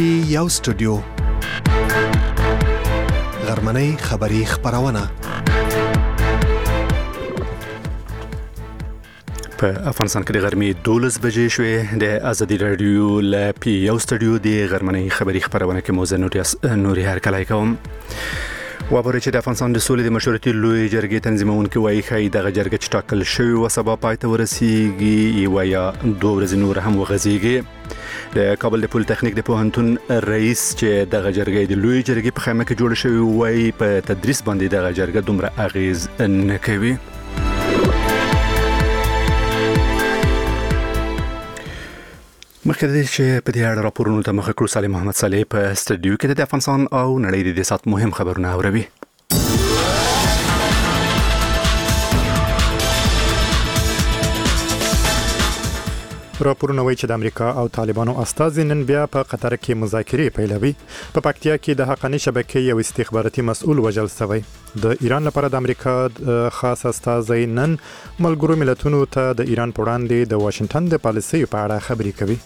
پی یو سټوډیو غرمنۍ خبری خبرونه په افغانستان کې د غرمې 12 بجې شوې د ازادي رادیو ل پی یو سټوډیو د غرمنۍ خبری خبرونه کې موزه نوري هر کله کوم وابره چې د افغانستان د سولې د مشورتي لوی جرګې تنظیمونکو وايي خای د جرګې چې ټاکل شوی و سبا پاتې ورسیږي یا 2 ورځې نور هم وغځيږي د کابل د پول تخنیک د پوهنتون رئیس چې د جرګې د لوی جرګې په خیمه کې جوړ شوی وای په تدریس باندې د جرګې دومره اغیز نه کوي. مخکې د چې په دې اړه راپورونو ته مخ کړو سالم محمد صالح په سټډیو کې د افغانستان او نړۍ د سات مهم خبرونه اوري. راپورونه وایي چې د امریکا او طالبانو استازي نن بیا په قطر کې مذاکرې پیلوي. په پکتیا کې د حقانی شبکې یو استخباراتي مسؤل وژل شوی. د ایران لپاره د امریکا خاص استازي نن ملګرو ملتونو ته د ایران په وړاندې د واشنگټن د پالیسۍ په اړه خبرې کوي.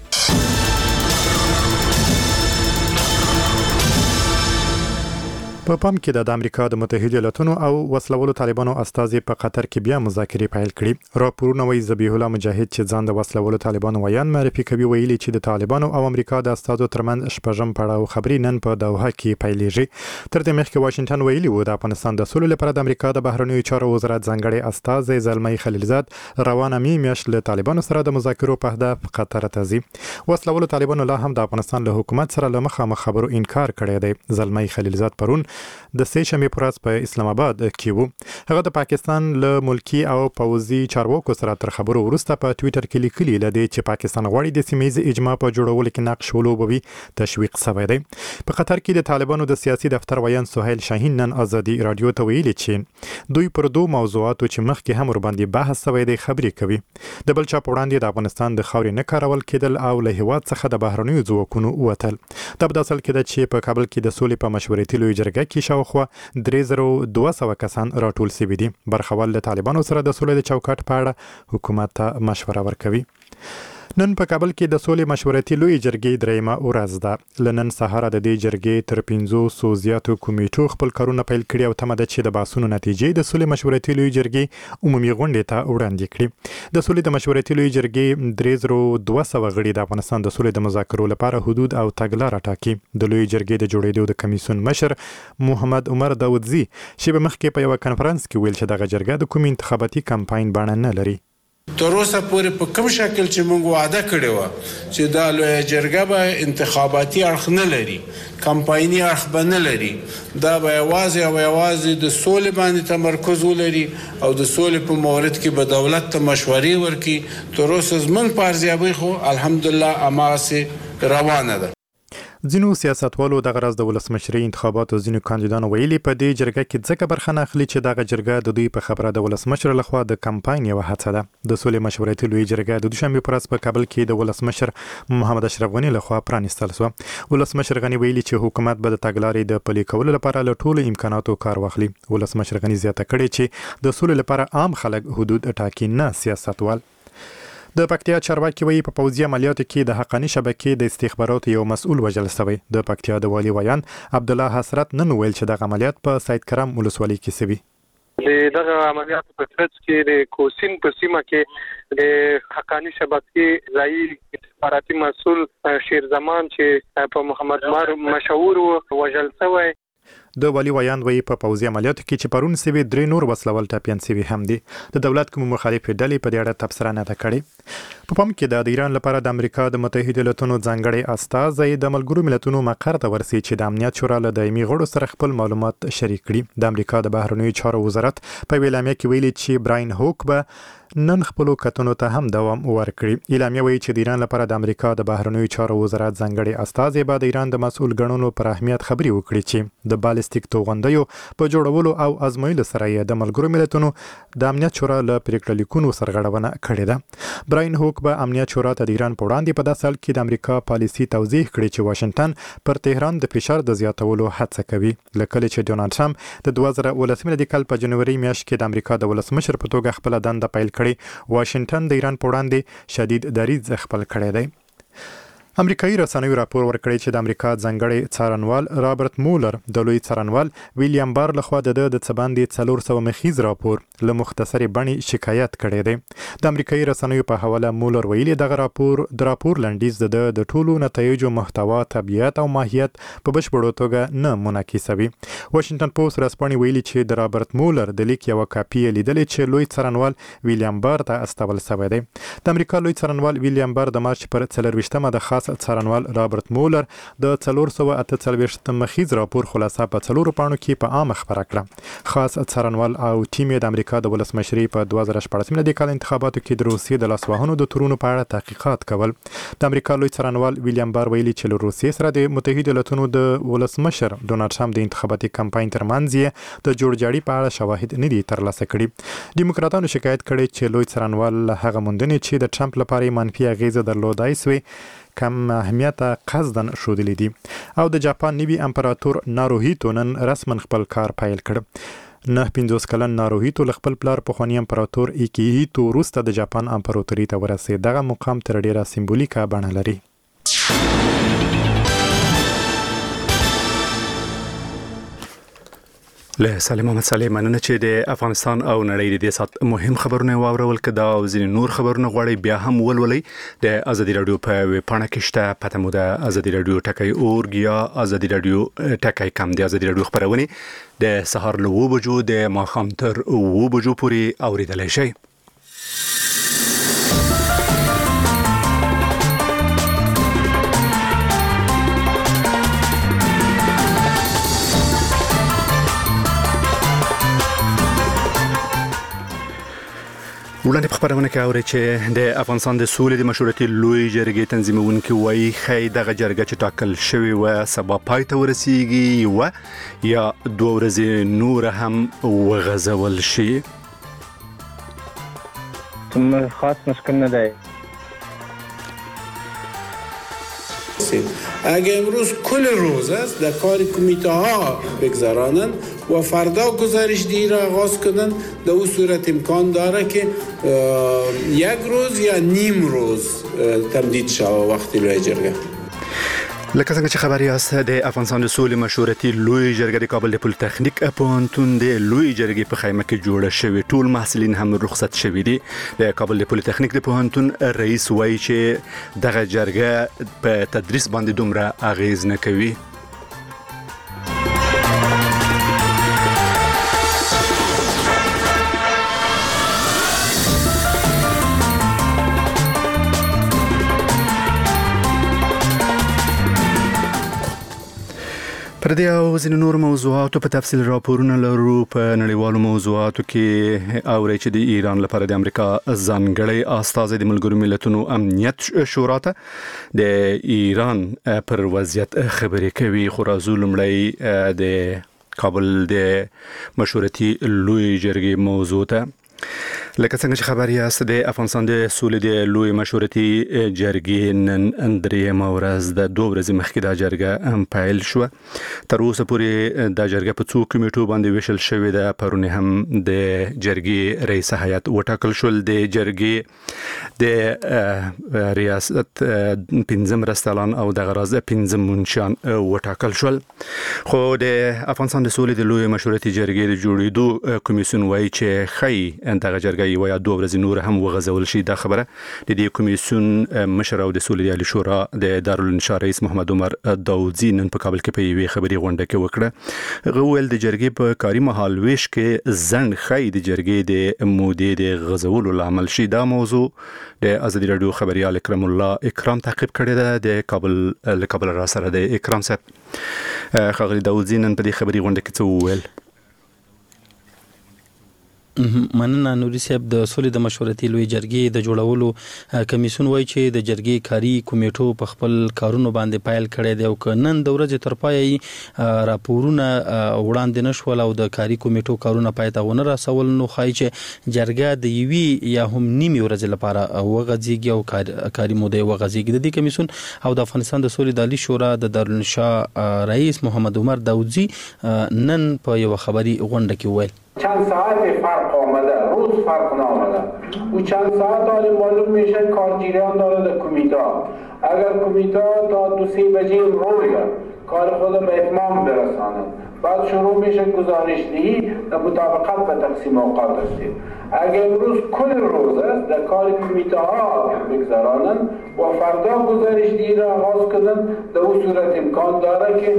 په پام کې د امریکا د متحده ایالاتونو او وسلوالو طالبانو استازي په قطر کې بیا مذاکرې پیل کړې. راپورونه وايي ذبیح الله مجاهد چې ځان د وسلوالو طالبانو ویان معرفي کوي ویلي چې د طالبانو او امریکا د استازو ترمنځ شپږم پړاو خبرې نن په دوحه کې پیلېږي. تر دې مخکې واشنگټن ویلي و د افغانستان د سولې لپاره د امریکا د بهرنیو چارو وزارت ځانګړي استازي زلمي خلیلزاد روانه میاشت له طالبانو سره د مذاکرو په هدف قطر ته ځي. وسلوالو طالبانو لا هم د افغانستان له حکومت سره له مخامخ خبرو انکار کړی دی. زلمي خلیلزاد پرون د سه شنبه پر ورځ په اسلام آباد کې وو. هغه د پاکستان له ملکی او پوځي چارواکو سره تر خبرو وروسته په ټوئیټر کې لیکلي لدی چې پاکستان غواړي د سیمې اجماع په جوړولو کې نقش ولوبوي تشویق شوی دی. په قطر کې د طالبانو د سیاسي دفتر ویان سهیل شاهین نن ازادي رادیو ته ویلي چې دوی پر دوه موضوعاتو چې مخکې هم ور باندې بحث شوی دی خبرې کوي. د بل چا په وړاندې د افغانستان د خاورې نه کارول کېدل او له هیواد څخه د بهرنیو ځواکونو وتل. دا په اصل کې د چې په کابل کې د سولې په مشورتي لوی جرګه کې شاوخوا 3200 کسان راټول شوي دي. برخوال د طالبانو سره د سولې د چوکاټ په اړه حکومت ته مشوره ورکوي. نن په کابل کې د سولې مشورتي لوی جرګې دریمه ورځ ده. لنن سهار د دې جرګې تر 500 زیاتو کمیټو خپل کارونه پیل کړي او تمه ده چې د باسونو نتیجې د سولې مشورتي لوی جرګې عمومي غونډې ته وړاندې کړي. د سولې د مشورتي لوی جرګې 3200 غړي د افغانستان د سولې د مذاکرو لپاره حدود او تګلاره ټاکي. د لوی جرګې د جوړېدو د کمیسیون مشر محمد عمر داودزی چې په مخ کې په یو کانفرنس کې ویل چې دغه جرګه د کوم انتخاباتي کمپاین بڼه نه لري. تر اوسه پورې په کوم شکل چې موږ وعده کړی و چې دا لوی جرګه به انتخاباتي اړخ نه لري، کمپایني اړخ به نه لري، دا به یوازې د سولې باندې تمرکز ولري او د سولې په مورد کې به دولت ته مشورې ورکړي. تر اوسه زموږ په ارزیابۍ خو الحمدلله هماغسې روانه ده. ځینو سیاستوالو د غرض د ولسمشرۍ انتخاباتو ځینو کاندیدانو ویلي په دې جرګه کې ځکه برخه نه اخلي چې دغه جرګه د دوی په خبره د ولسمشر لخوا د کمپاین یو هڅه ده. د سولې مشورتي لوی جرګه د دوشنبه پر ورځ په کابل کې د ولسمشر محمد اشرف غنی لخوا پرانیستل شو. ولسمشر غنی ویلي چې حکومت به د تګلارې د پلي کولو لپاره له ټولو امکاناتو کار واخلي. ولسمشر غنی زیاته کړې چې د سولې لپاره عام خلک حدود ټاکي نه سیاستوال. د پکتیا چارواکي وایي په پوځي عملیاتو کې د حقانی شبکې د استخباراتو یو مسؤل وژل شوی. د پکتیا د والی ویان عبد الله حسرت نن ویل چې د عملیات په سید کرم ولسوالۍ کې شوی. دغه عملیات په فرض کې د کوسین په سیمه کې د حقانی شبکې ځایي استخباراتي مسؤل شیر زمان چې په محمد مار مشهور وژل شوی. د والی ویان وایي په پوځي عملیاتو کې چې پرون سوي 3 نور وسلوال ټاپیان سوي هم دي. د دولت کوم مخالف ډلې په دې اړه تبصره نه ده کړې. په پام کې د ایران لپاره د امریکا د متحده ایالاتونو ځانګړي استازي د ملګرو ملتونو مقر ته ورسي چې د امنیت شورا له دایمي غړو سره خپل معلومات شریک کړي. د امریکا د بهرنیو چارو وزارت په اعلامیه کې ویلي چې براین هوک به نن خپل کتنو ته هم دوام ورکړي. اعلامیه وایي چې د ایران لپاره د امریکا د بهرنیو چارو وزارت ځانګړي استازي به د ایران د مسؤل ګڼونو پر اهمیت خبري وکړي چې د بالستیک توغندیو په جوړولو او ازمویلو سره یې د ملګرو ملتونو د امنیت شورا له پریکړه لیکونو سرغړونه کړې ده. براین هوک به امنیت شورا ته د ایران په وړاندې په داسې حال کې د امریکا پالیسي توضیح کړي چې واشنگټن پر تهران د فشار د زیاتولو هڅه کوي. لکه چې ډونالد ټرمپ د 2018 کال په جنوري میاشت کې د امریکا د ولسمشر په توګه خپل دنده پیل کړي، واشنگټن د ایران په وړاندې شدید دریځ خپل کړی دی. امریکایي رسنیو راپور ورکړی چې د امریکا ځانګړی څارنوال رابرټ مولر د لوی څارنوال ویلیام بار لخوا د څباندې 400 مخیز راپور له مختصری بڼې شکایت کړی دی. د امریکایي رسنیو په حواله مولر ویلي دغه راپور لنډیز د ټولو نتایجو محتوا، طبیعت او ماهیت په بشپړه توګه نه منعکسوي. واشنگټن پوسټ رسپانې ویلي چې د رابرټ مولر د لیک یو کاپی لیدلې چې لوی څارنوال ویلیام بار ته استول شوی دی. د امریکا لوی څارنوال ویلیام بار د مارچ پر 24مه د څارنوال رابرټ مولر د 448 مخیز راپور خلاصه په 4 پاڼو کې په عام خبره کړه. خاص څارنوال او ټیم د امریکا د ولسمشرۍ په 2014 د کال انتخاباتو کې د روسیې د لاسوهنو د تورونو په اړه تحقیقات کول. د امریکا لوی څارنوال ویلیام بار ویلي چې له روسیې سره د متحده ایالاتونو د ولسمشر ډونالډ ټرمپ د انتخاباتي کمپاین ترمنځ د جوړجاړي په اړه شواهد نه دي ترلاسه کړي. دیموکراتانو شکایت کړی چې لوی څارنوال هغه موندنې چې د ټرمپ لپاره منفي اغیزه درلودای سوی کم اهمیت قصدن شودلې دي. او د جاپان نوي امپراتور ناروهیتو نن رسما خپل کار پیل کړ. 9 کلن ناروهیتو خپل پلار پخوانی امپراتور ایکیهیتو وروسته د جاپان امپراتوري ته ورسېد. دغه مقام تر ډیره سمبولیکه بڼه لري. له سلام محمد صالح مننه چې د افغانستان او نړۍ د سات مهم خبرونه واورول کدا او ځینې نور خبرونه غواړي بیا هم ولولي د ازادي رادیو په ویبپاڼه کې شته. پته مو د ازادي رادیو ټکی اورګ یا ازادي رادیو ټکی کم د ازادي رادیو خبرونه د سهار له 9 بجو د ماښام تر 9 بجو پورې اوریدلای شئ. وړاندې په خبرونه کې اوري چې د افغانستان د سولې د مشورتي لوی جرګې تنظیمونکي وایي خی دغه جرګه چې ټاکل شوی و سبا پای ته ورسیږي و یا 2 ورځې نور هم وغځول شي. خاص مشکل نه دی. اگه امروز کل روز است در کار کمیته ها بگذرانن و فردا گزارش دهی را آغاز کنن، در اون صورت امکان داره که 1 روز یا نیم روز تمدید شود وقتی لوی جرگه. لکه څنګه چې خبري است د افغانستان د سولې مشورتي لوی جرګه د کابل د پولیټیکنیک پوهنتون د لوی جرګې په خیمه کې جوړه شوې. ټول محصلین هم رخصت شوي دي. د کابل د پولیټیکنیک د پوهنتون رئیس وایي چې دغه جرګه په تدریس باندې دومره اغیز نه کوي. پر دې او ځینې نور موضوعاتو په تفصیل راپورونه لرو. په نړیوالو موضوعاتو کې اوري چې د ایران لپاره د امریکا ځانګړی استازی د ملګرو ملتونو امنیت شورا ته د ایران پر وضعیت خبرې کوي. خو راځو لومړی د کابل د مشورتي لوی جرګې موضوع ته. لکه څنګه چې خبري است د افغانستان د سولې د لوی مشورتي جرګې نن درېمه ورځ د 2 ورځې مخکې د جرګه پیل شو. تر اوسه پورې د جرګه په 2 کمیټو باندې ویشل شوې ده. پرونه هم د جرګې رئیس هیئت وټاکل شول. د جرګې د ریاست 15 رستلان او د غراز 15 منشان وټاکل شول. خو د افغانستان د سولې د لوی مشورتي جرګې د جوړېدو کمیسیون وایي چې خی دغه جرګه یو یا 2 ورځې نور هم وغځول شي. دا خبره د دې کمیسیون مشر او د سولې عالی شورا د دارالانشا رئیس محمد عمر داودزی نن په کابل کې په یوې خبري غونډه کې وکړه. غوول د جرګې په کاري مهال ویش کې ځند خی د جرګې د مودې د غځولو لامل شي. دا موضوع د ازادي رادیو خبريال اکرم الله اکرام تعقیب کړی ده. د کابل را سره د اکرام صاحب خغلی داودزی نن په دې خبري غونډه کې څه وویل؟ مننه نوري صاحب. د سولې د مشورتي لوی جرګې د جوړولو کمیسیون وایي چې د جرګې کاري کمیټو په خپل کارونو باندې پیل کړی دی او کنن د ورځې تر پای راپورونه وړاندې نشول او د کاري کمیټو کارونه پای ته ونه رسول. نو خای چې جرګه د یوي یا هم نیمه ورځې لپاره وغځيږي او کاري موده وغځيږي. د دې کمیسیون او د افغانستان د سولې د عالی شورا د دارالانشا رئیس محمد عمر داودزی نن په یو خبري غونډه کې وویل چند ساعت فرق آمده، روز فرق نآمده. او چند ساعت حالی معلوم میشه کارگیریان داره در کمیته اگر کمیته تا 2-3 بجه روز کار خود به اتمام برسانند، بعد شروع میشه گزارشدهی در مطابقت به تقسیم اوقات است. اگر امروز کل روز است در کار کمیته ها بگذرانند و فردا گزارشدهی را آغاز کنند، در اون صورت امکان داره که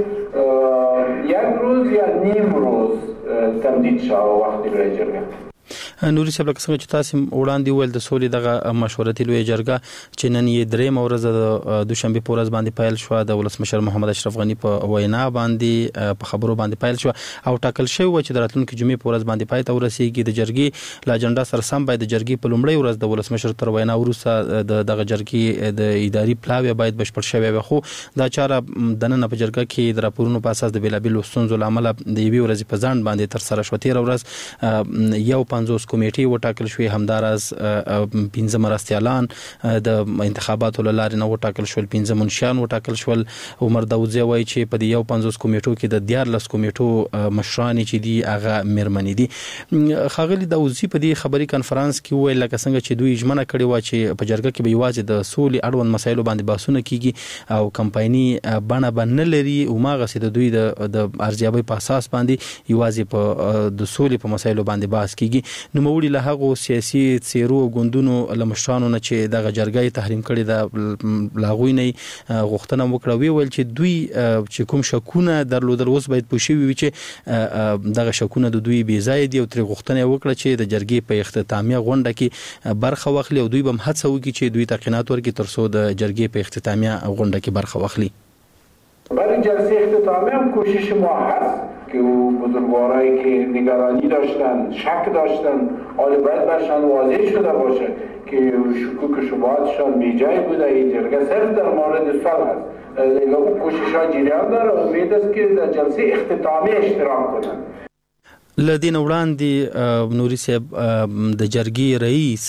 1 روز یا نیم روز تمدید شود وقتی لویه جرګه. نوري صاحب لکه څنګه چې تاسو وړاندې ویل د سولې دغه مشورتي لویه جرګه چې نن یې درېمه ورځ د دوشنبه په ورځ باندې پیل شو، د ولسمشر محمد اشرف غنی په وینا باندې په خبرو باندې پیل شو او ټاکل شوی و چې د راتلونکي جمعې په ورځ باندې پای ته ورسیږي. د جرګې له اجنډا سره سم باید د جرګې په لومړۍ ورځ د ولسمشر تر وینا وروسته دغه جرګې د اداري پلاوی باید بشپړ شوی وي، خو دا چاره د نن په جرګه کې د راپورونو په اساس د بیلابیلو ستونزو له امله د یوې ورځې په ځان باندې تر سره شو. تېره ورځ یو 50 کمیټې وټاکل شوې، همداراز 15 مرستیالان د انتخاباتو له لارې نه وټاکل شول، 15 منشیان وټاکل شول. عمر داودزی وایي چې په دې یو 50 کمیټو کې د 14 کمیټو مشران چې دي هغه میرمنې دي. ښاغلي داودزی په دې خبري کانفرنس کې وویل لکه څنګه چې دوی ژمنه کړې و چې په جرګه کې به یوازې د سولې اړوند مسایلو باندې بحثونه کیږي او کمپایني بڼه به نه لري، هماغسې د دوی د ارزیابۍ په اساس باندې یوازې په د سولې په مسایلو باندې بحث کیږي. نوموړي له هغو سیاسي څیرو او ګوندونو له مشرانو نه چې دغه جرګه تحریم کړې ده له هغوی نه غوښتنه وکړه، ویل چې دوی چې کوم شکونه درلودل اوس باید پوه شوي وي چې دغه شکونه د دوی بې ځایه دي او ترې غوښتنه وکړه چې د جرګې په اختتامیه غونډه کې برخه واخلي او دوی به هم هڅه وکړي چې دوی تقینات ورکړي تر څو د جرګې په اختتامیه غونډه کې برخه واخلي. برای جلسه اختتامی هم کوشش ما هست که بزرگوارایی که نگرانی داشتن، شک داشتن، حالا باید برشان واضح شده باشه که شکوک شبهاتشان بیجای بوده. این جرگه صرف در مورد سال هست. اون کوشش ها جریان داره، امید است که در جلسه اختتامی اشتراک کنند. لدین وړاندې نوري صاحب د جرګې رئیس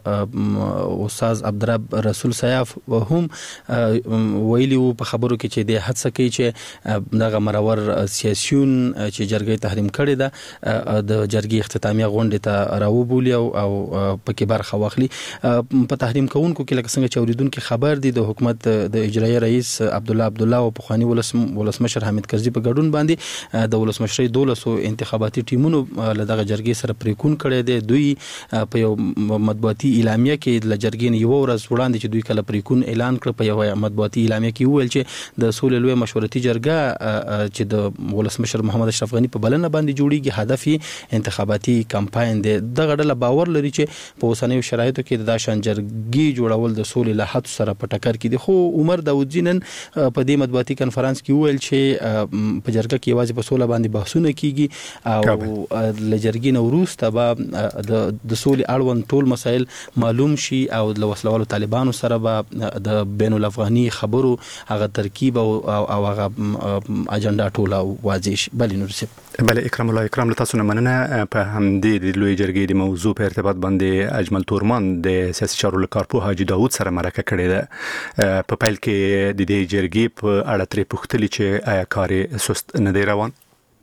استاد عبدالرب رسول سیاف هم ویلي وو په خبرو کې چې د هڅه کوي چې دغه مرور سیاسيون چې جرګې تحریم کړي ده د جرګې اختتامیه غونډه ته راوبولي او پکې برخه واخلي. په تحریم کوونکو کې لکه څنګه چې اوریدونکو خبر دي د حکومت د اجرایي رئیس عبدالله او پخوانی ولسمشر حامد کرزي په ګډون باندې د ولسمشرۍ 12 انتخاباتي ټیمونو له دغه جرګې سره پریکون کړی دی. دوی په یو مطبوعاتي اعلامیه کې له جرګې نه یو ورځ وړاندې چې دوی کله پریکون اعلان کړ په یو مطبوعاتي اعلامیه کې وویل چې د سولې لویه مشورتي جرګه چې د ولسمشر محمد اشرف غنی په بلنه باندې جوړیږي هدف یې انتخاباتي کمپاین دی. دغه ډله باور لري چې په اوسنیو شرایطو کې د شان جرګې جوړول د سولې له هڅو سره په ټکر کې دي. خو عمر داودزی نن په دې مطبوعاتي کانفرنس کې وویل چې په جرګه کې یوازې په سوله باندې بحثونه کیږي او لجرګې نو وروسته به د سولې اړوند ټول مسایل معلوم شي او د وسلوالو طالبانو سره به د بین الافغاني خبرو هغه ترکیب او هغه اجنډا ټوله واضح شي. بلې نور صاحب. بله اکرام الله اکرام تاسو نه مننه. په همدې د لوی جرګې د موضوع په ارتباط باندې اجمل تورمان د سیاسي چارو کارپوه حاجي داود سره مرکه کړې ده. په پیل کې د دې جرګې په اړه ترې پوښتلي چې آیا کار سست نه دی روان؟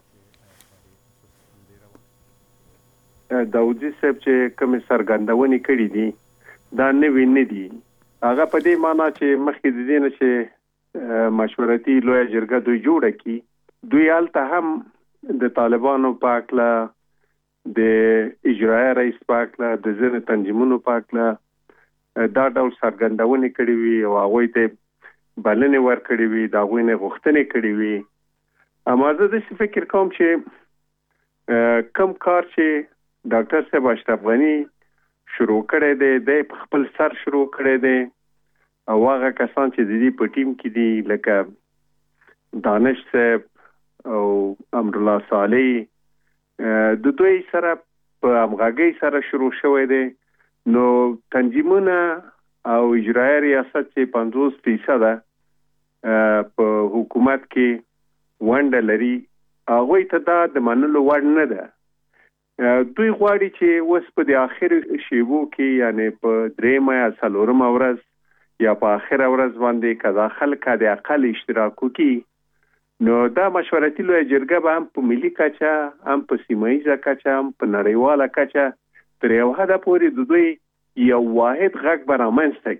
داودزی صاحب چې کوم سرګندونې کړې دي دا نه دي. هغه په دې معنی چې مخکې د دې نه چې مشورتي لویه جرګه دوی جوړه کی، دوی هلته هم د طالبانو پاکله د اجرایي رئیس پاکله د ځینو تنظیمونو پاکله دا ډول سرګندونې کړې وي او هغوی ته بلنې ورکړې وي، د هغوی نه غوښتنې کړې وي. اما زه داسې فکر کوم چې کم کار چې ډاکټر صاحب اشرف غنی شروع کړی دی د خپل سر شروع کړی دی او هغه کسان چې د دې په ټیم کې دي لکه دانش صاحب او امرالله صالح د دوی سره په همغږۍ سره شروع شوی دی. نو تنظیمونه او اجرایي ریاست چې 50% په حکومت کې ونډه لري هغوی ته دا د منلو وړ نه ده. دوی غواړي چې اوس په د آخر شیبو کې یعنی په 3 یا 4 ورځ یا په آخر ورځ باندې که دا خلک د اقل اشتراک وکړي نو دا مشورتي لویه جرګه به هم په ملي کچه هم په سیمه کچه هم په نړیواله کچه تر یو حده پورې د دوی یو واحد غږ به رامنځته کړي.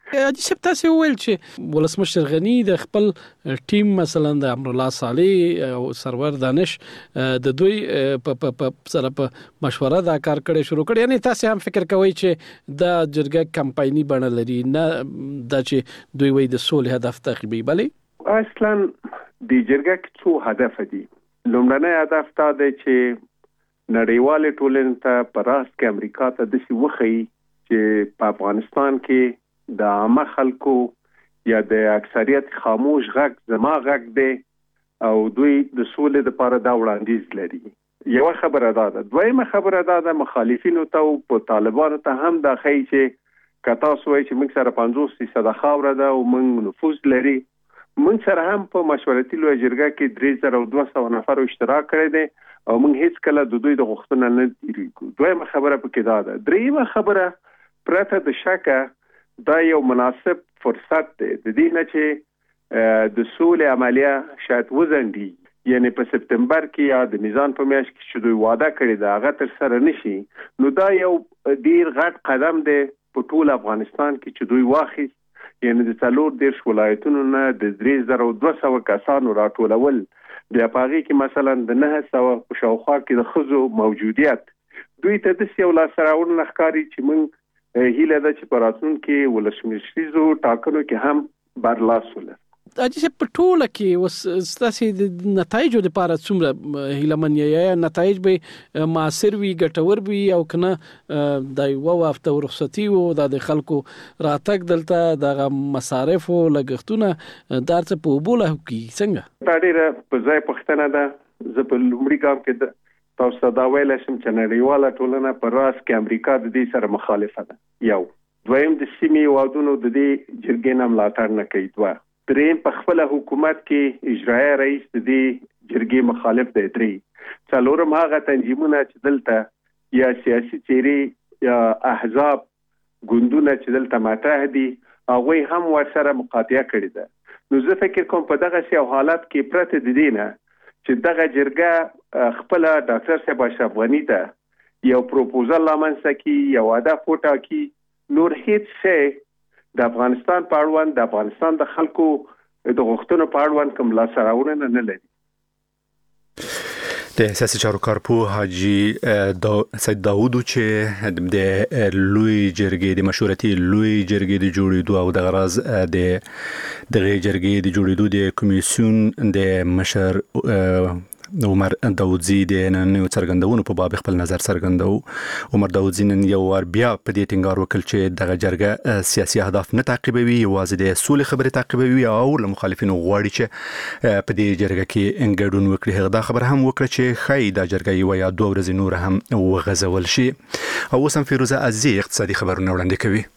حاجي صاحب تاسو ویل چې ولسمشر غنی د خپل ټیم مثلا د امرالله صالح او سرور دانش د دوی په سره په مشوره دا کار کړی شروع کړی، یعنی تاسو هم فکر کوئ چې د جرګه کمپایني بڼه لري نه دا چې دوی وایي د سولې هدف تعقیبوي؟ بلې اصلا د جرګه کې څو هدف دي. لومړنی هدف دا دی چې نړیوال ټولنې ته په راس کې امریکا ته د څه وخی چې په افغانستان کې د عامه خلکو یا د اکثریت خاموش غږ زما غږ دی او دوی د سولې لپاره دا وړاندیز لري. یو خبره ده. دویمه خبره ده مخالفینو ته او په طالبانو ته هم دا خی چې کتا سوې چې موږ سره 50% خاور ده او موږ نفوذ لري. موږ سره هم په مشورتي لوی جرګه کې 3200 نفر اشتراک کړی دي او موږ هیڅ کله د دوی د غوښتنه نه تیریږو. دویمه خبره پکې ده. دریمه خبره پرته د شکه دا یو مناسب فرصت دی د دې نه چې د سولې عملیه شاید وزندي، یعنی په سپتمبر کې یا د میزان په میاشت کې چې دوی وعده کړی دا هغه تر سره نشي. نو دا یو ډیر غټ قدم دی په ټول افغانستان کې چې دوی واخیست، یعنی د 4 ولایتونو نه د 3200 کسانو راټولول، بیا پاغي کې مثلا د 900 شاوخوا کې د خزو موجودیت دوی ته د یو لاسراون نخکاری چې موږ هیله ده چې په راتلونکي ولسمشریزو ټاکنو کې هم برلاسول. حاجي صاحب په ټوله کې ستاسو د نتایجو لپاره څومره هیله من یا نتایج به مؤثر وي ګټور وي او کنه د یو وخت رخصتي او د خلکو راتګ دلته د مصارف او لګښتونه درته په بوله کې څنګه؟ دا ډیره په ځای پښتنه ده. زه په لومړي ګام کې تاسو دا ویل شم چې نړیواله ټولنه پر راس کې امریکا د دې سره مخالفه ده. یو دویم د سیمې وادونو د دې جرګې نه ملاتړ نه کوي. دریم په خپل حکومت کې اجرایي رئیس د دې جرګې مخالف دی. څلورم هغه تنظیمونه چې دلته یا سیاسي چیرې یا احزاب ګوندونه چې دلته متحد دي هغه هم ورسره مقاطعه کړې ده. نو زه فکر کوم په دغه سیاو حالت کې پرته د دینه چې دغه جرګه خپل ډاکټر صاحب اشرف غنی ته یو پروپوزل لامنځته کی یو هدف وټاکي، نور هیڅ څه د افغانستان په اړوند د افغانستان د خلکو د غوښتنو په اړوند کوم لاسراونه نه لري. د سیاسي چارو کارپوه حاجي سید داوود چې د لوی جرګې د مشورتي لوی جرګې د جوړېدو او د غرض د جرګې د جوړېدو د کمیسیون د مشر عمر داودزی د نننیو څرګندونو په باب خپل نظر څرګندو. عمر داودزی نن یو ور بیا په دې ټینګار وکړ چې دغه جرګه سیاسي اهداف نه تعقیبوي، یوازې د سولې خبرې تعقیبوي او له مخالفینو غواړي چې په دې جرګه کې ګډون وکړي. هغه دا خبر هم وکړه چې خای دا جرګه یو یا 2 ورځې نور هم وغځول شي. او اوس هم فیروزه عزیزی اقتصادي خبرونه وړاندې کوي.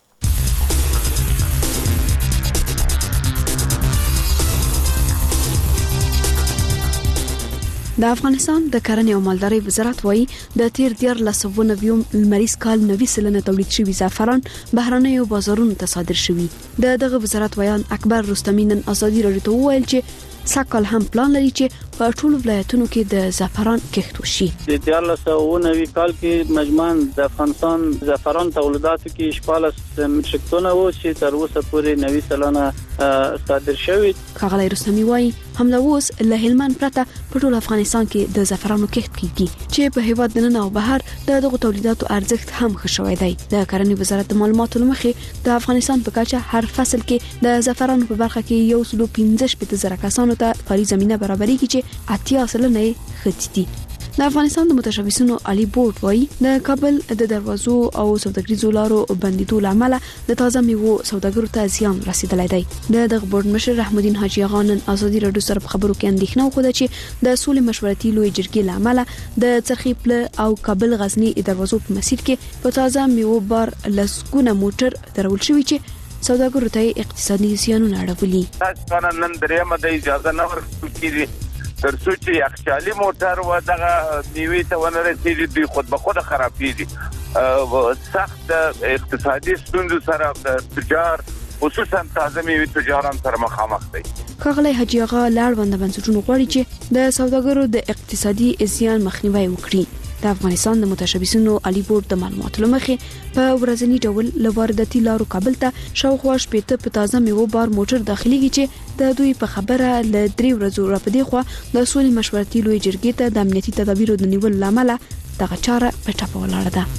د افغانستان د کرنې او مالدارۍ وزارت وایي د تیر 1490 لمریز کال 90 سلنه تولید شوی زعفران بهرنیو بازارونو ته صادر شوی. دغه وزارت ویان اکبر رستمی نن ازادي راډیو ته وویل چې ساکل هم پلان لري چې په ټولو ولایتونو کې د زعفران کښت وشي. د 1490 کال کې مجموعاً د افغانستان زعفران تولیداتو کې 14 مټریک ټن وو چې تر اوسه پورې 90 سلنه صادر شوی. ښاغلی رستمی وایي همدا اوس له هلمند پرته په ټول افغانستان کې د زعفرانو کښت کیږي چې په هیواد دننه او بهر دغه تولیداتو ارزښت هم ښه شوی دی. د کرنې وزارت د معلوماتو لمخې د افغانستان په کچه هر فصل کې د زعفرانو په برخه کې 115,000 کسانو ته کاري زمينه برابرېږي چې 80 سلنه ختی دي. د افغانستان د متشبثینو عالی بورډ وایي د کابل د دروازو او سوداګریزو لارو بندیدو لامل د تازه میوو سوداګرو ته زیان رسیدلی دی. دغه بورډ مشر رحم الدین حاجی آغا نن ازادي راډیو سره په خبرو کې اندېښنه وکړه چې د سولې مشورتي لوی جرګې لامل د څرخي پله او کابل غزنی دروازو په مسیر کې په تازه میوو بار لسګونه موټر درول شوی چې سوداګرو ته اقتصادي زیانونه اړولي. تاسو نن درېمه د اجازه نه ورکړل کیږي ترڅو چې اخچالي موټر و دغه نیوي ته ونرسېږي دوی خود به خود خرابېږي. سخت اقتصادي ستونزو سره د تجار خصوصا تازه میوې تجاران سره مخامخ دي. ښاغلی حاجي آغا لاړوند بنسټونو غواړي چې د سوداګرو د اقتصادي زیان مخنیوي وکړي. د افغانستان د متشبثینو عالی بورډ د معلوماتو لمخې په ورځنی ډول لواردتي لارو کابل ته شاوخوا شپېته په تازه میوه بار موټر داخليږي چې د دوی په خبره ل 3 ورځو راپدې خو د سولې مشورتي لوی جرګې ته د امنیتي تدابیرو د نیول لامل دغه چاره په ټاپه ولاړه ده.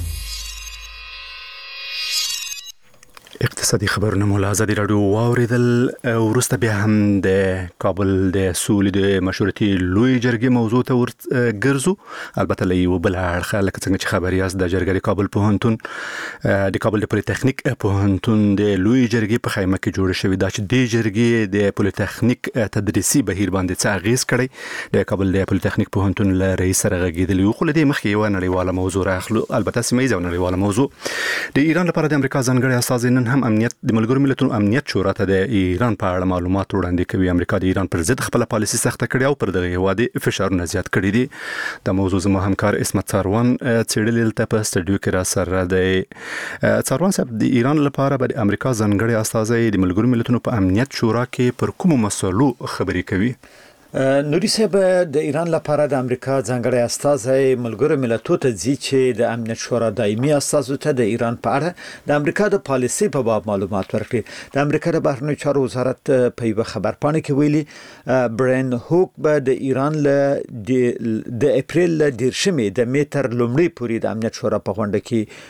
اقتصادي خبرونه مو له ازادي رادیو واوریدل. ورسته بیا هم د کابل د سولې د مشورتي لوی جرګې موضوع ته ورګرځو. البته له یو بل اړخه لکه څنګه چې خبري یاست د جرګې کابل پوهنتون د کابل د پولیټیکنیک پوهنتون د لوی جرګې په خیمه کې جوړ شوی دا چې د جرګې د پولیټیکنیک تدریسي بهیر باندې څه اغیز کړي. د کابل د پولیټیکنیک پوهنتون له رئیس سره غږیدلی خو له دې مخکې یو نړیواله موضوع راخلو. البته سیمه ییزه نړیواله موضوع د ایران لپاره د امریکا ځانګړي استازي هم امنیت د ملګرو ملتونو امنیت شورا ته د ایران په اړه معلومات وړاندې کوي. امریکا د ایران پر ضد خپل پالیسي سخته کړې او پر دغه هیواد فشارونه زیات کړي دي. د موضوع زموږ همکار اسمت څاروان څېړلې ته په سټډیو کې را سره دی. څاروان صاحب، د ایران لپاره به د امریکا ځانګړي استازي د ملګرو ملتونو په امنیت شورا کې پر کومو مسلو خبرې کوي؟ نوري صاحب، د ایران لپاره د امریکا ځانګړي استازي ملګرو ملتونو ته ځي چې د امنیت شورا دایمي استازو ته د ایران په اړه د امریکا د پالیسي په باب معلومات ورکړي. د امریکا د بهرنیو چارو وزارت په یو خبرپاڼه کې ویلي برین هوک به د ایران له د اپریل ل 10 د میتر لومړی پورې د امنیت شورا په غونډه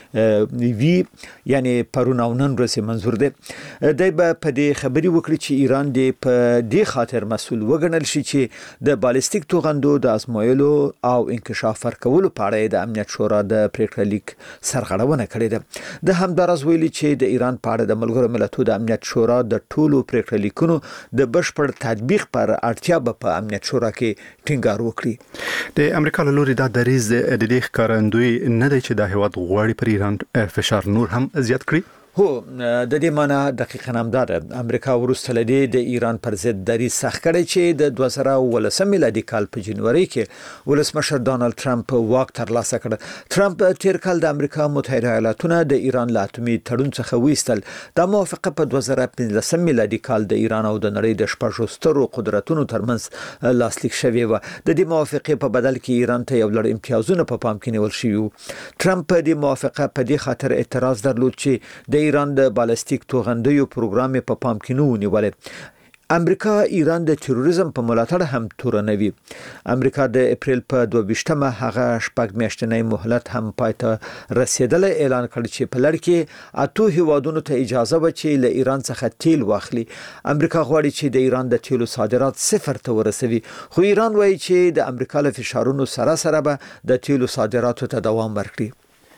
کې وی، یعنی پرون او نن ورځ منظور دی. د په دې خبري وکړي چې ایران د په دې خاطر مسؤل وګڼل شي د بالستیک توغندو د ازمویلو او انکشاف ورکولو په اړه د امنیت شورا د پریکړه لیک سرغړونه کړې ده. د همدارس ویلي چې د ایران په اړه د ملګرو ملتونو د امنیت شورا د ټولو پریکړه لیکونو د بشپړ تطبیق پر اړتیا په امنیت شورا کې ټینګار وکړي. د امریکا له لوري دا دریز د دې ښکارندوی نه دی چې د هیواد غواړي پر ایران فشار نور هم زیات کړي. هو، د دې معنی دقیقاً هم ده. امریکا وروسته لدی د ایران پر ضد دریځ سخت کړی چې د 2019 میلادي کال په جنوري کې ولسمشر ډانلډ ټرمپ واک ترلاسه کړ. ټرمپ تیر کال د امریکا متحده ایالاتونو د ایران له اتمي تړون څخه ویستل. د موافقه په 2015 میلادي کال د ایران او د نړۍ د شپږ سترو قدرتونو ترمنځ لاسلیک شوی و. د دې موافقه په بدل کې ایران ته یو لړ امتیازونه په پام کې نیول شوی. ټرمپ د موافقه په دې خاطر اعتراض درلود چې د ایران د بالستیک توغندیو پروګرام په پام کې نه ونیول. امریکا ایران د تروریزم په ملاتړ هم تورنوي. امریکا د اپریل په 22مه هغه شپږ میاشتنۍ مهلت هم پاتې رسیدل اعلان کړ چې په لړ کې اته هیوادونو ته اجازه و چې له ایران څخه تیل واخلي. امریکا غواړي چې د ایران د تیلو صادرات صفر ته ورسوي، خو ایران وایي چې د امریکا له فشارونو سره به د تیلو صادراتو ته دوام ورکړي.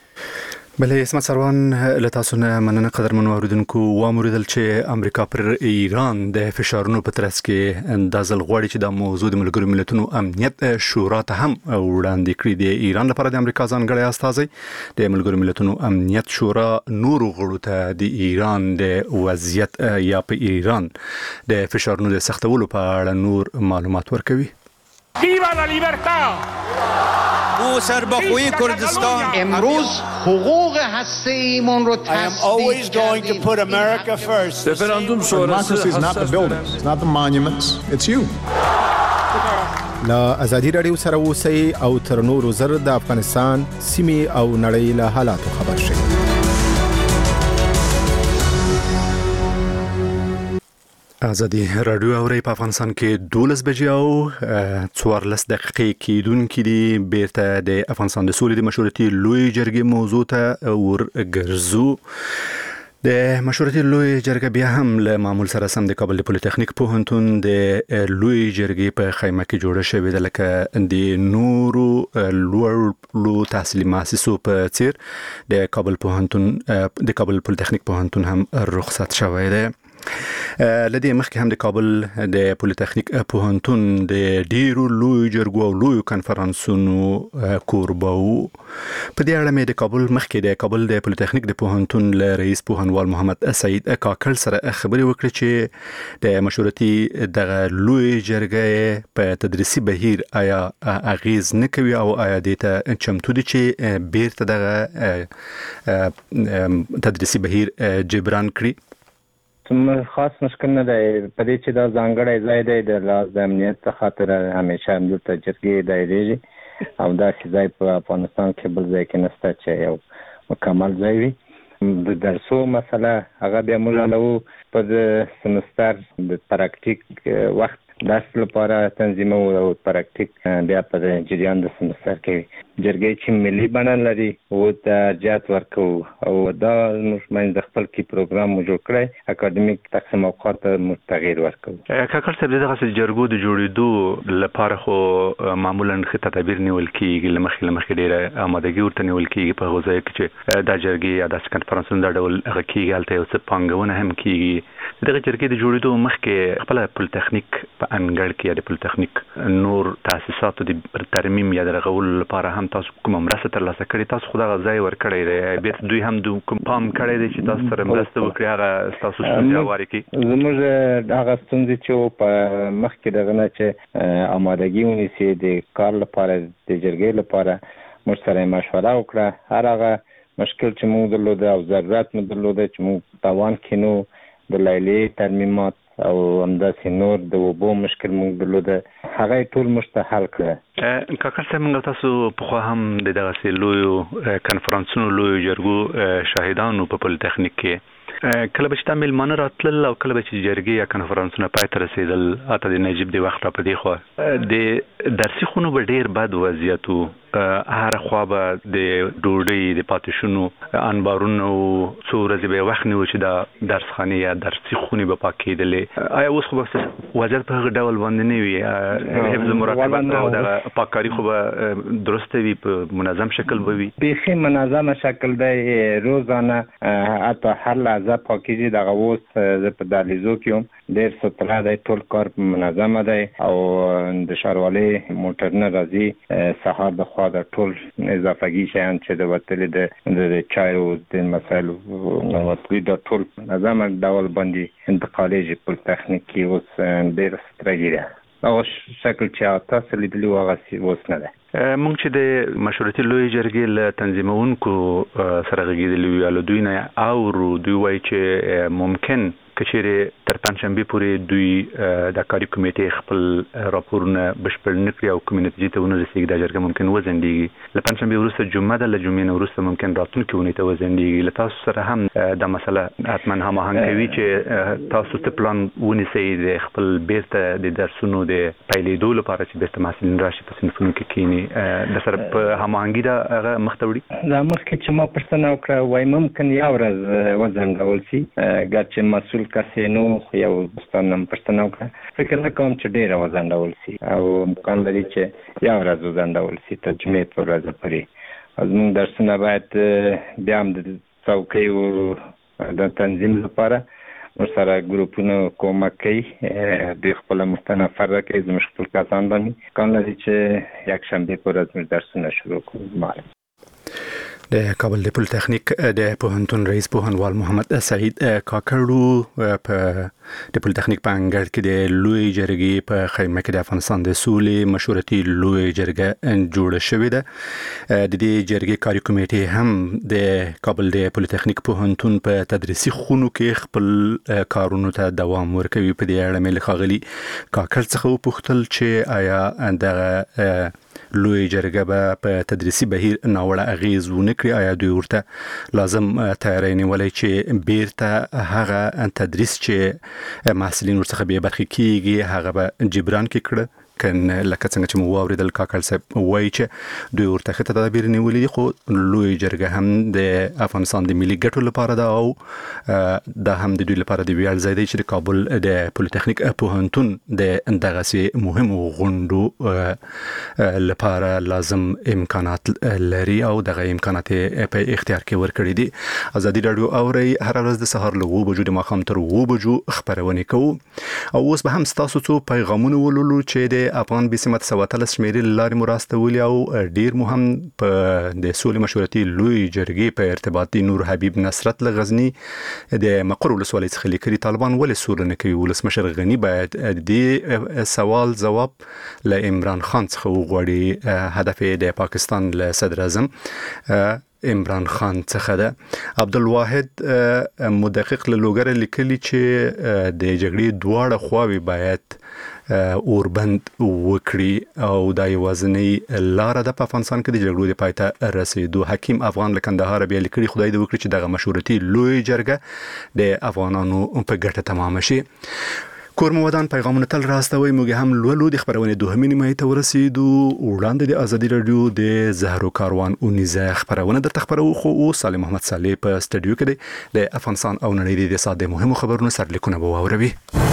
بلې اسمت څاروان، له تاسو نه مننه قدرمنو اوریدونکو. واوریدل چې امریکا پر ایران د فشارونو په ترڅ کې د ځل غواړي چې د موضوع د ملګرو ملتونو امنیت شورا ته هم وړاندې کړي. د ایران لپاره د امریکا ځانګړي استازي د ملګرو ملتونو امنیت شورا نور غړو ته د ایران د وضعیت یا په ایران د فشارونو د سختولو په اړه نور معلومات ورکوي. ویوا لا لیبرتا او سربخوی کردستان امروز حقوق هسته‌ایمون رو I am always going to put America first. Referendum sonrası is not the buildings, it's not the monuments, it's you. لا ازادي رادیو سره اوسئ او تر نورو زر د افغانستان سیمې او نړۍ له حالاتو خبر شئ. ازادي رادیو اوري په افغانستان کې 12 بجې او 14 دقیقې کېدونکې دي. بیرته د افغانستان د سولې د مشورتي لوی جرګې موضوع ته ورګرځو. د مشورتي لوی جرګه بیا هم له معمول سره سم د کابل د پولیټیکنیک پوهنتون د لوی جرګې په خیمه کې جوړه شوې ده. لکه د نورو لوړ تحصیلي مؤسسو په څیر د کابل پولیټیکنیک پوهنتون هم رخصت شوی دی. لدې مخکې هم د کابل د پولیټیکنیک پوهنتون د ډیرو لوی جرګو او لوی کانفرنسونو کوربه وو. په دې اړه مې د کابل مخکې د کابل د پولیټیکنیک د پوهنتون له رئیس پوهنوال محمد سعید کاکل سره خبرې وکړې چې د مشورتي دغه لوی جرګې په تدریسي بهیر آیا اغیز نه کوي او آیا دې ته چمتو دي چې بیرته دغه تدریسي بهیر جبران کړي. خاص مشکل نه دی په دې چې دا ځانګړی ځای دی د لاس د امنیت خاطر همیشه دلته جرګې دایریږي او دا ځای په افغانستان کې بل ځای کې نشته چې یو مکمل ځای وي. د درسو مسله هغه بیا موږ له په سمستر د پراکټیک وخت درس لپاره تنظیمو او پراکټیک بیا په جریان د سمستر کې جرګې چې ملي بڼه لري او د جات ورکو او دا موږ د خپل کې پروګرام جوړ کړی اکیډمیک تقسیم اوقات متغیر ورکو. کاکړ صاحب دغه جرګو د جوړېدو لپاره خو معمولا ښه تدابیر نیول کیږي، لمخې ډېره آمادګي ورته نیول کیږي په غوځای کې چې دا جرګې یا د کنفرانسونو د ډول هغه کیږي، هلته یو څه پانګونه هم کیږي. دغه جرګې د جوړېدو مخکې خپل پولیټیکنیک په انګړ کې یا د پولیټیکنیک نور تاسیساتو د ترمیم یا د رغولو لپاره هم تاسو کومه مرسته ترلاسه کړې؟ تاسو خو دغه ځای ورکړی دی، بیا دوی هم کوم پام کړی دی چې تاسو سره مرسته وکړي هغه ستاسو ستونزې هوارې کړي؟ زموږ هغه ستونزې چې په مخکې دغه نه چې آمادګي ونیسي د کار لپاره د جرګې لپاره موږ سره مشوره وکړه. هر هغه مشکل چې موږ درلوده او ضرورت مو درلوده چې موږ توان کینو د لیلیې ترمیمات او همداسې نور د اوبو مشکل موږ درلوده هغه ټول موږ ته حل کړه. کاکړ صاحب موږ تاسو پخوا هم د دغسې لویو کنفرانسونو لویو جرګو شاهدانو په پولیټیکنیک کې کله به چې دا میلمانه راتلل او کله به چې جرګې یا کنفرانسونه پای ته رسېدل، حتی د نجیب د وخت را په دې خوا د درسي خونو به ډېر بد وضعیت و، هر خوا به د ډوډۍ د پاتې شونو انبارونه و، څو ورځې به یې وخت نیو چې دا درسخانې یا درسي خونې به پاک کېدلې. آیا اوس خو به وضعیت په هغه ډول باندې نه وي؟ حفظ مراقبت او دغه پاککاري خو به درسته وي، په منظم شکل به وي؟ بیخي منظمه شکل دی، روزانه حتی هر لحظه پاکیږي. دغه اوس زه په دهلیزو کې یم، ډېر ستره دی، ټول کار منظمه دی او د ښاروالۍ موټرونه راځي سهار د خوا د ټول اضافهګي شیان چې د وتلي د چایو د مسایلو وتلي د ټول منظمه ډول باندې انتقالیږي. پولیټیکنیک کې اوس ډېر سترګي دی، هغه شکل چې تاسو لیدلي و هغه اوس نه دی. مونږ چې د مشورتي لوی جرګې له تنظیمونکو سره غږېدلي وو، له دوی نه اورو دوی وایي چې ممکن که چیرې تر پنجشنبې پورې دوی د کاري کمیټې خپل راپورونه بشپړ نه کړي او کومې نتیجې ته ونه رسېږي، دا جرګه ممکن وځنډېږي. له پنجشنبې وروسته جمعه ده، له جمعې نه وروسته ممکن راتلونکې اونۍ ته وځنډېږي. له تاسو سره هم دا مسله حتما هماهنګ کوي چې تاسو ته پلان ونیسئ د خپل بیرته د درسونو د پیلېدو لپاره چې بیرته محصلین راشي په صنفونو کې کښېني، د سره په هماهنګي دا هغه مخته وړي؟ دا مخکې چې ما پوښتنه وکړه وایي ممکن یو ورځ وځنډول شي، ګرچې مسؤل کس نو یو دوستان هم پوښتنه وکړه، فکر نه کوم چې ډېره وځنډول شي او امکان لري چې یو ورځ وځنډول شي تر جمعې په ورځ پورې. زموږ درسونه باید بیا هم د څوکیو د تنظیم لپاره ورسره ګروپونه کومک کوي، دوی خپله مستنفر راکوي، زموږ خپل کسان باندې امکان لري چې یکشنبې په ورځ موږ درسونه شروع کړو. د کابل د پولیټیکنیک د پوهنتون رئیس پوهنوال محمد سعید کاکړو په د پولیټیکنیک په انګړ کې د لوی جرګې په خیمه کې د افغانستان د سولې مشورتي لوی جرګه جوړه شوې ده. د دې جرګې کاري کمیټې هم د کابل د پولیټیکنیک پوهنتون په تدریسي خونو کې خپل کارونو ته دوام ورکوي. په دې اړه مې له ښاغلي کاکړ څخه وپوښتل چې آیا دغه لوی جرګه به په تدریسي بهیر ناوړه اغیز ونه کړي؟ آیا دوی ورته لازم تیاری نیولی چې بیرته هغه تدریس چې محصلین ورڅخه بې برخې کیږي هغه به جبران کې کړه؟ کنه لکه څنګه چې مو واوریدل کاکړ صاحب وایي چې دوی ورته ښه تدابیر نیولي دي، خو لوی جرګه هم د افغانستان د ملي ګټو لپاره ده او دا هم د دوی لپاره د ویاړ ځای دی چې د کابل د پولیټیکنیک پوهنتون د دغسې مهمو غونډو لپاره لازم امکانات لري او دغه امکانات په اختیار کې ورکړي دي. ازادي راډیو اوري هر ورځ د سهار له 9 بجو د ماښام تر 9 بجو خبرونه کوو او اوس به هم ستاسو څو پیغامونه ولولو چې د افغان بسمت سواتل شمیرې لارې مراستولي او ډیر مهم په د سولې مشورتي لوی جرګې په ارتباط دي. نور حبیب نصرت لغزنی د مقر ولسوالۍ څخه لیکلي طالبان ولې سوله نه کوي؟ ولسمشر غنی باید د سوال جواب له عمران خان څخه وغواړي. هدف د پاکستان له صدر اعظم عمران خان څخه ده. عبدالواحد مدقق له لوګر لیکلي چې د جګړې دواړه خواوې باید اوربند وکړي او د یوازنی لار د افغانستان کې د جګړو د پایته رسیدو. حکیم افغان له کندهار بیا لیکلي خدای دې وکړي چې دغه مشورتي لوی جرګه د افغانانو په ګټه تمام شي. کورمودان پیغامونه تل راستوي. موږ هم لولو د خبرونه دوهمې نیمه ته ورسېدو. وړاندې د ازادي رادیو د زهرو کاروان اونیزه خبرونه د تخبرو خو صالح محمد صالح په استودیو کې د افغانستان او نړۍ د ساده مهمو خبرونو سرلیکونه به واوروي.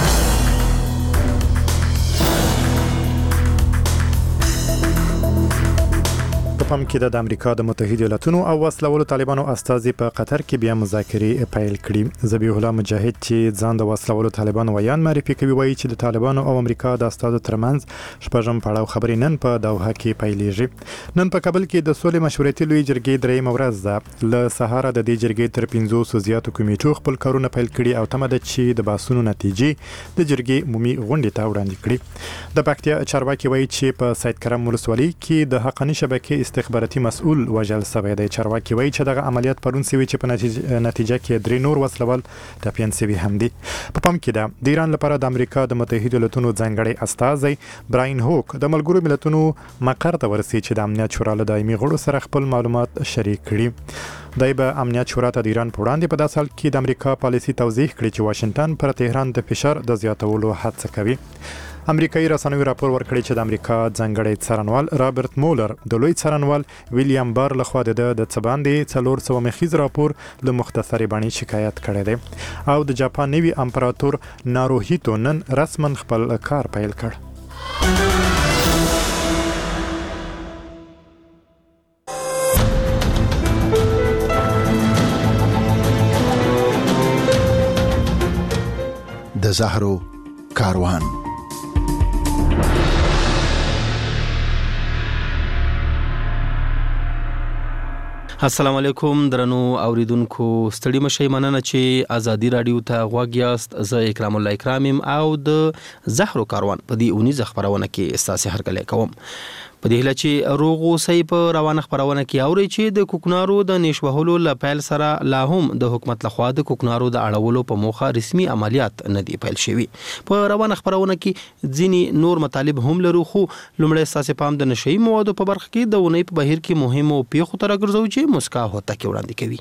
په پام کې د امریکا د متحده ایالاتونو او وسلوالو طالبانو استازي په قطر کې بیا مذاکرې پیل کړي. ذبیح الله مجاهد چې ځان د وسلوالو طالبانو ویان معرفي کوي وایي چې د طالبانو او امریکا د استازو ترمنځ شپږم پړاو خبرې نن په دوحه کې پیلېږي. نن په کابل کې د سولې مشورتي لوی جرګې درېیمه ورځ ده. له سهاره د دې جرګې تر 500 زیاتو کمیټو خپل کارونه پیل کړي او تمه ده چې د باسونو نتیجې د جرګې عمومي غونډې ته وړاندې کړي. د پکتیا چارواکي وایي چې په سید کرم ولسوالۍ کې د حقاني شبکې استخباراتي مسؤل وژل شوی دی. چارواکي وایي چې دغه عملیات پرون سوي چې په نتیجه کې درې نور وسلوال ټپیان سوي هم دي. په پام کې ده د ایران لپاره د امریکا د متحده ایالاتونو ځانګړی استازی براین هوک د ملګرو ملتونو مقر ته ورسي چې د امنیت شورا له دایمي غړو سره خپل معلومات شریک کړي. دای به امنیت شورا ته د ایران په وړاندې په داسې حال کې د امریکا پالیسي توضیح کړي چې واشنگټن پر تهران د فشار د زیاتولو هڅه کوي. امریکایي رسنیو راپور ورکړی چې د امریکا ځانګړی څارنوال رابرټ مولر د لوی څارنوال ویلیام بار لخوا د څباندې 400 مخیز راپور له مختصری باندې شکایت کړی دی او د جاپان نوي امپراتور ناروهیتو نن رسما خپل کار پیل کړ. د زهرو کاروان. السلام علیکم درنو اوریدونکو، ستړي مشي مننه چې ازادي رادیو ته غوږ یاست. زه اکرام الله اکرامم او د زهرو کاروان په دې اونیزه خبرونه کې استاسي هرکلی کوم. په دې هله چې روغ اوسئ په روانه خبرونه کې اوري چې د کوکنارو د نشوهلو لپیل سره لا هم د حکومت لخوا د کوکنارو د اړولو په موخه رسمي عملیات نه دی پیل شوی. په روانه خبرونه کې ځینی نور مطالب هم لرو، خو لومړی اساسي پام د نشئی موادو په برخه کې د ونې په بهیر کې مهمو پیښو تر راګرځو چې مسکا هوته کې وړاندې کوي.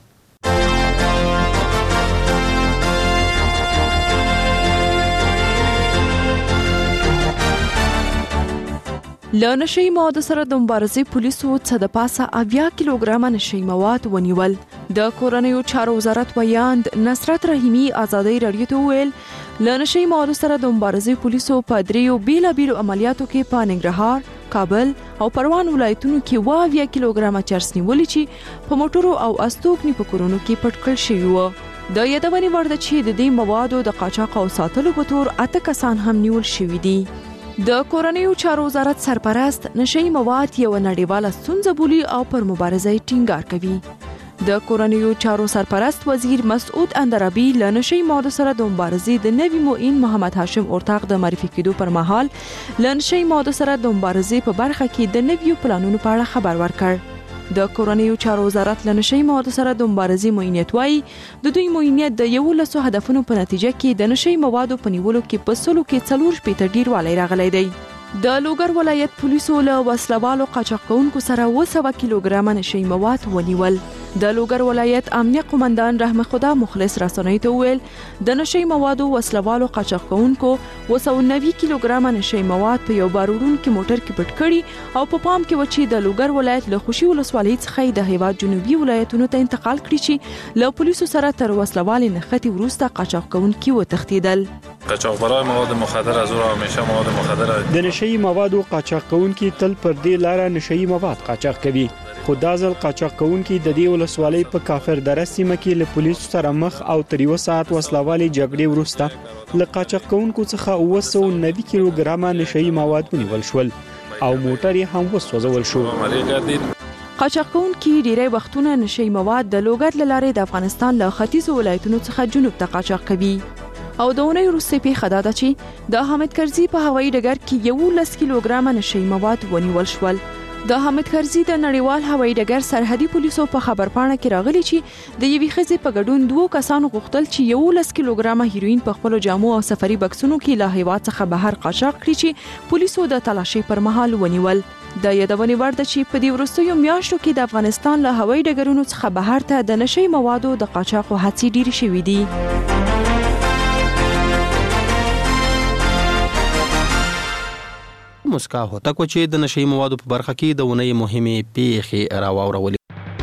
له نشئی موادو سره د مبارزې پولیسو څه د پاسه 80 کیلوګرام نشئی مواد ونیول. د کورنیو چارو وزارت ویاند نصرت رحیمی ازادي رادیو ته ویل له نشئی موادو سره د مبارزې پولیسو په دریو بیلابیلو عملیاتو کې په ننګرهار، کابل او پروان ولایتونو کې 20 کیلوګرام چرس نیولې چې په موټرو او استوګنې په کورونو کې پټ کړل شوی و. د یادونې وړ ده چې د دې موادو د قاچاق او ساتلو په تور 8 کسان هم نیول شوي دي. د کورنیو چارو وزارت سرپرست نشئی مواد یو نړیواله ستونزه بولي او پر مبارزه ټینګار کوي. د کورنیو چارو سرپرست وزیر مسعود اندرابی له نشئی موادو سره د مبارزې د نوي معین محمد هاشم اورتاق د معرفي کېدو پر مهال له نشئی موادو سره د مبارزې په برخه کې د نویو پلانونو په اړه خبر ورکړ. د کورنیو چارو وزارت له نشئی موادو سره د مبارزې معینیت وایي د دوی معینیت د 11 هدفونو په نتیجه کې د نشئی موادو په نیولو کې په سلو کې 4 شپېته ډیروالی راغلی دی. د لوګر ولایت پولیسو له وسلوالو قاچاق کوونکو سره 200 کیلوګرام نشئی مواد ونیول. د لوګر ولایت امنیه قومندان رحم خدا مخلص رسنۍ ته ویل د نشئی موادو وسلوالو قاچاق کوونکو 290 کیلوګرام نشئی مواد په یو بارودونکو موټر کې پټ کړي او په پام کې و چې د لوګر ولایت له خوشي ولسوالۍ څخه د هیواد جنوبي ولایتونو ته انتقال کړي چې له پولیسو سره تر وسلوالۍ نښتې وروسته قاچاق کوونکي وتښتیدل. قاچاقبرای مواد مخدر از او همیشه مواد مخدر د نشئی موادو قاچاق کوونکي تل پر دې لار نشئی مواد قاچاق کوي. خو دا ځل قاچاق کوونکي د دې ولسوالۍ په کافر دره سیمه کې له پولیسو سره مخ او تر یو ساعت وسلوالۍ جګړې وروسته له قاچاق کوونکو څخه 290 کیلوګرام نشئی مواد ونیول شول او موټر یې هم وسوځول شو. قاچاق کوونکي ډیری وختونه نشئی مواد د لوګر له لارې د افغانستان له ختیځو ولایتونو څخه جنوب ته قاچاق کوي. او د اونۍ وروسته پیښه دا ده چې د حامد کرزي په هوایي ډګر کې 11 کیلوګرام نشئی مواد ونیول شول. د حامد کرزي د نړیوال هوایي ډګر سرحدي پولیسو په خبرپاڼه کې راغلي چې د یوې ښځې په ګډون 2 کسانو غوښتل چې 11 کیلوګرامه هیروین په خپل جامو او سفري بکسونو کې له هیواد څخه بهر قاچاق کړي چې پولیسو د تلاشي پر مهال ونیول. د یادونې وړ ده چې په دې وروستیو میاشتو کې د افغانستان له هوایي ډګرونو څخه بهر ته د نشي موادو د قاچاقو هڅې ډېرې شوې دي. مسکا هوتک چې د نشي موادو په برخه کې د ونې مهمه پیښې راوړولې.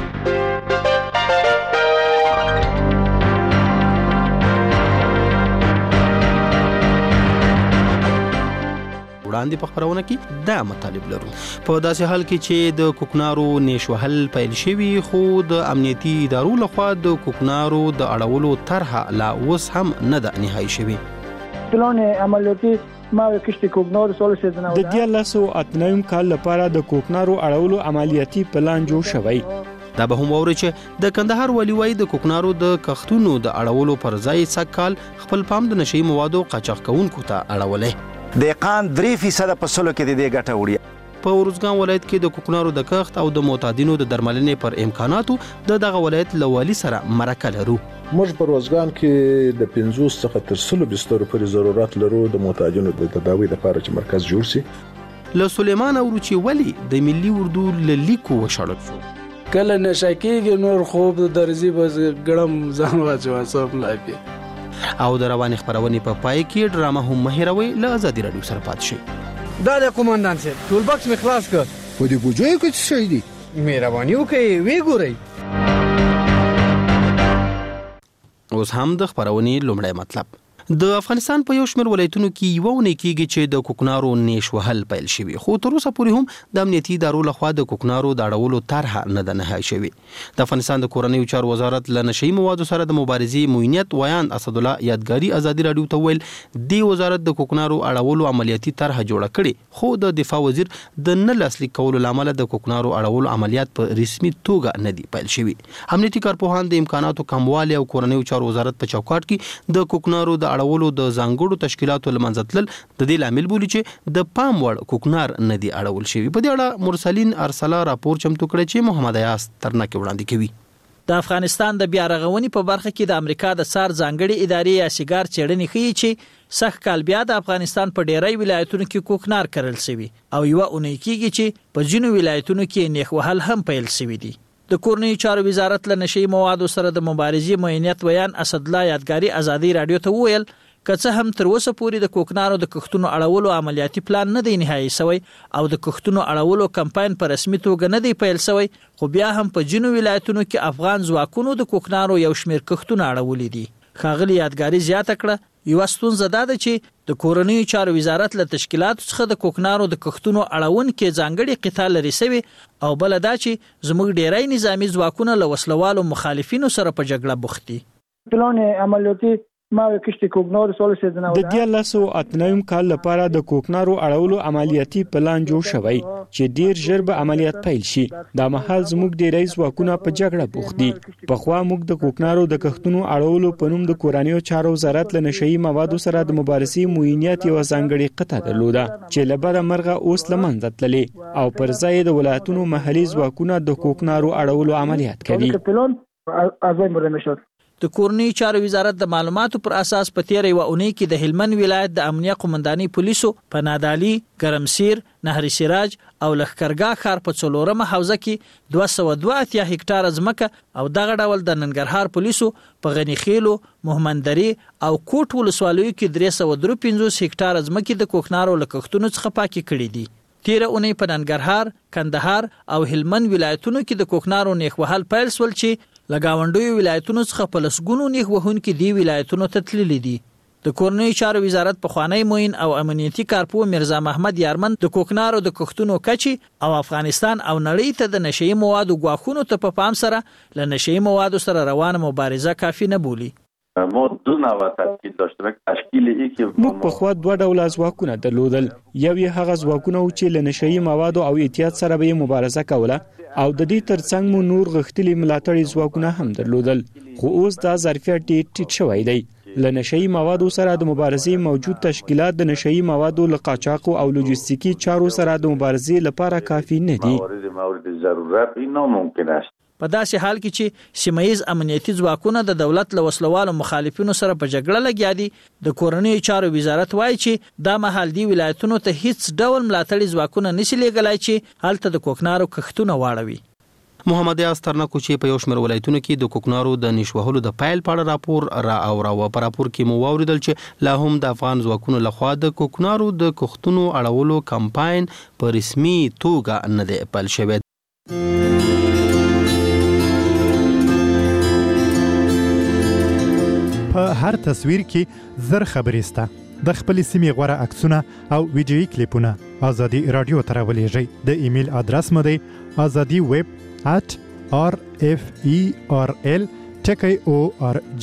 وړاندې په خبرونه کې دا مطالب لرو. په داسې حال کې چې د کوکنارو نشوهل پیل شوی خو د امنیتي ادارو لخوا د کوکنارو د اړولو طرحه لا اوس هم نه ده نهایی شوی. پلان عملیاتي ما کشت کوکنارو سول سيزنه د 1998 کال لپاره د کوکنارو اړولو عملیاتي پلان جوړ شوی. دا به هم ووري چې د کندهار ولی وای د کوکنارو د کښتونو د اړولو پر ځای سکهال خپل پام د نشي موادو قاچاق کوونکو ته اړولې. دهقان 3% په سلو کې د ګټه وړي. په ورزګان ولایت کې د کوکنارو د کښت او د معتادینو د درملنې پر امکاناتو د دغه ولایت لوالي سره مرکه لرو. موږ په ورزګان کې د 50 څخه تر 100 بسترو پورې ضرورت لرو د معتادینو د تداوی لپاره چې مرکز جوړ شي. له سلیمان اوروچي ولی د ملي اردو لیکو وشړل شو. کله نشه کېږي نور خوب د درځي بس ګړم ځان واچو سم لایپی. او د رواني خبرونه په پای کې ډرامه هم مهیروي له ازادي رادیو سره پات شي. دا د قومندان صاحب ټول باکس می خلاص کړ. په دې بوجوي کې څه شي دي؟ مهرباني وکړئ وی ګورئ. اوس هم د خبرونې لومړی مطلب. د افغانستان په یو شمېر ولایتونو کې یو ونه کېږي چې د کوکنارو نیش وهل پیل شوی خو تر اوسه پورې هم د امنیتي ادارو لخوا د کوکنارو د اړولو طرحه نه ده نهایی شوې. د افغانستان د کورنیو چارو وزارت له نشي موادو سره د مبارزې موینت ویان اسد الله یادګاری ازادي رادیو ته ویل دی وزارت د کوکنارو اړولو عملیاتي طرحه جوړه کړي خو د دفاع وزیر د نه لاسلیک کولو لامل د کوکنارو اړولو عملیات په رسمي توګه نه دی پیل شوی. امنیتي کارپوهان د امکاناتو کموالی او کورنیو چارو وزارت په چوکاټ کې د کوکنارو د اړولو د ځانګړو تشکیلاتو لمنځتل د دې لامل بولی چې د پام وړ کوکنار نه دی اړول شوی. په دې اړه مرسلین ارسلا راپور چمتو کړی چې محمد ایاس ترناک وړاندې کوي. د افغانستان د بیا رغونې په برخه کې د امریکا د سار ځانګړي ادارې یا سیګار چېړنې ښیي چې سخت کال بیا د افغانستان په ډیری ولایتونو کې کوکنار کرل شوی او یو اونۍ کېږي چې په ځینو ولایتونو کې نیخ وهل هم پیل شوی دی. د کورنیو چارو وزارت له نشي موادو سره د مبارزې موینت ویان اسد الله یادګاری ازادي رادیو ته ویل که هم تر اوسه پورې د کوکنارو د کښتونو اړولو عملیاتي پلان نه دی نهایی شوی او د کښتونو اړولو کمپاین په رسمي توګه نه دی پیل شوی خو بیا هم په جنو ولایتونو کې افغان ځواکونو د کوکنارو یو شمېر کښتونه اړولې دي. ښاغلي یادګاری زیاته کړه یو ستونزه ده چې د کورنیو چارو وزارت له تشکیلاتو څخه د کوکنارو د کښتونو اړون کې ځانګړي قطاع لري سوي او بل دا چې زموږ ډیری نظامی ځواکونه له وسلوالو مخالفینو سره په جګړه بوخت دي. پلان عملیاتي ما کشت کوکنارو سول سيزنه د 1998 کال لپاره د کوکنارو اړولو عملیاتي پلان جوړ شوی چې ډیر ژر به عملیات پیل شي. دا مهال زموږ ډیری ځواکونه په جګړه بوخت دي. په خوا موږ د کوکنارو د کښتونو اړولو په نوم د کورنیو چارو وزارت له نشئی موادو سره د مبارزې موینت یو ځانګړي قطعه درلوده چې لبره مرغه اوس لمنځه تللې او پر ځای د ولایتونو محلي ځواکونه د کوکنارو اړولو عملیات کوي. د کورنیو چارو وزارت د معلوماتو پر اساس په تیر یو اونۍ کې د هلمند ولایت د امنیه قومنداني پولیسو په نادالي، ګرمسیر، نهر سراج او لښکرګاه ښار په څلورمه حوزه کې 282 هکټار ځمکه او دغه ډول د ننګرهار پولیسو په غنی خیلو، محمدري او کوټ ولسوالیو کې 353 هکټار ځمکه د کوکنارو لکښتونو څخه پاکي کړې دي. تیر اونۍ په ننګرهار، کندهار او هلمند ولایتونو کې د کوکنارو نیخ وهل پیل سول چې لګاونډوي ولایتونو څخه په لسګونو نیخ وهونکي دی ولایتونو ته تللي دي. د کورنیو چارو وزارت په خوانی موین او امنیتي کارپو مرزا محمد یارمن د کوکنارو د کښتونو کچي او افغانستان او نړۍ ته د نشئی موادو غواخونو ته په پام سره ل نشئی موادو سره روانه مبارزه کافي نه بولی. موږ په خوا دوه ډوله ځواکونه درلودل. یو یې هغه ځواکونه چې له نشئی موادو او احتیاط سره به مبارزه کوله او د دې ترڅنګ مو نور غښتلي ملاتړي ځواکونه هم درلودل خو اوس دا ظرفیت ټیټ شوی دی. له نشئی موادو سره د مبارزې موجود تشکیلات د نشئی موادو له قاچاق او لوجستیکي چارو سره د مبارزې لپاره کافي نه دي. مورد ضرورت این ناممکن است. په داسې حال کې چې سیمایي امنیتي ځواکونه د دولت له وسلوالو مخالفینو سره په جګړه لګیا دي، د کورنۍ چارو وزارت وایي چې دا مهال دی ولایتونو ته هیڅ ډول ملاتړي ځواکونه نشي لګلای چې هلته د کوکنارو کښتونه واړوي. محمد استرنکو چې په یو شمېر ولایتونو کې د کوکنارو د نشوهلو د پیل په اړه راپور راوړ په راپور کې مو واوریدل چې لا هم د افغان ځواکونو لخوا د کوکنارو د کښتونو اړولو کمپاین په رسمي توګه نه دی پیل شوی. په هر تصویر کې زر خبرې سته. د خپل سیمې غوره عکسونه او ویډیويي کلیپونه ازادي رادیو ته راولېږئ. د ایمیل ادرس مو دی azadi@referl.org.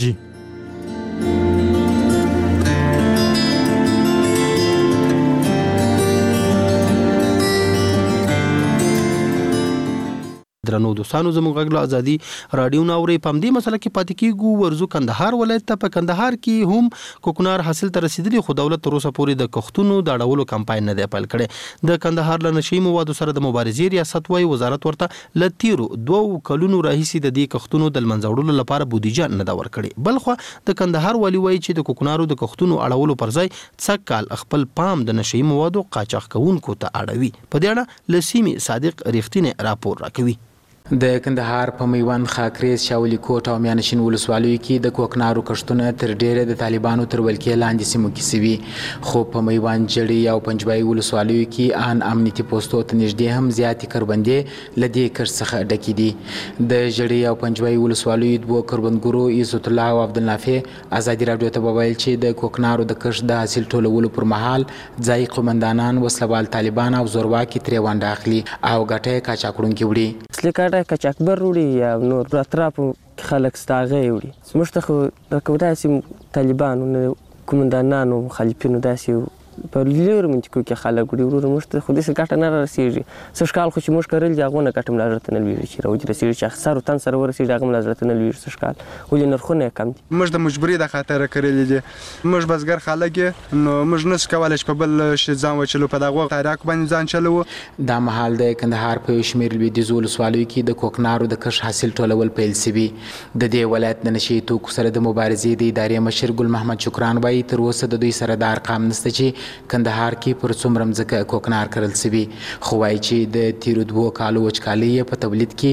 درنو دوستانو زموږ غږ له ازادي رادیو ناوري په دې مسله کې پاتې کیږو. ورزو کندهار ولایت ته په کندهار کې هم کوکنار حاصل تر رسیدلی، خو دولت تر اوسه پورې د کښتونو د اړولو کمپاین نه دی پیل کړی. د کندهار له نشئی موادو سره د مبارزې ریاست وايي وزارت ورته ل تیرو 2 کلونو راهیسې د دې کښتونو د منځ وړلو لپاره بودیجه نه دا ورکړي. بلخو د کندهار والی وايي چې د کوکنارو د کښتونو اړولو پر ځای څکال خپل پام د نشئی موادو قاچاق کوونکو ته اړوي. په دې اړه لسیمي صادق ریښتینی راپور راکوي. د کندهار په میوند، خاکریز، شاولی کوټ او میانشین ولسوالیو کې د کوکنارو کښتونه تر ډیره د طالبانو تر ولکې لاندې سیمو کې سوي، خو په میوند، جړی او پنجبای ولسوالیو کې ان امنیتي پوسټو ته نږدې هم زیاتې کروندې لدې کښت څخه ډکې دي. د جړی او پنجبای ولسوالیو دوه کروندګرو عزت الله او عبدالنافع ازادي رادیو ته وویل چې د کوکنارو د کښت د حاصل ټولولو پر مهال ځای قومندانان، وسلوال طالبان او زورواکي ترې ونډه اخلي او ګټه کاچاکړونکي وړي. کچاکبر وړي یا نور اطرافو خلک ستاغه وړي. موږ ته خو داسې طالبانو کومندانانو مخالفینو داسې په لور منطقو کې خلک وړي ورو موږ ته خو داسې ګټه نه رسېږي. سږ کال خو چې موږ کرل دي هغونه ګټه ملا زړه ته نه لوېږي چې راوځي رسېږي چې اخسار و تن سره ورسېږي هغه ملا زړه ته نه لوېږي سږ کال، ولې نرخونه یې کم دي. موږ د مجبوري د خاطر کرلې دي. موږ بزګر خلک نو موږ نشو کولی چې په بل شي ځان وچلو، په دغه تاریخ باندې ځان چلو. دا مهال د کندهار په شمیر لویدیځ ولسوالیو کې د کوکنارو د کښت حاصل ټولول پیل شوي. د دې ولایت د نشئی توکو سره د مبارزې د ادارې مشر ګل محمد شکران وایي تر اوسه د دوی سره د ارقام نشته چې کندهار کې پر څومره ځمکه کوکنار کرل شوي، خو وایي چې د تیرو 2 کالو وچکالۍ په تولید کې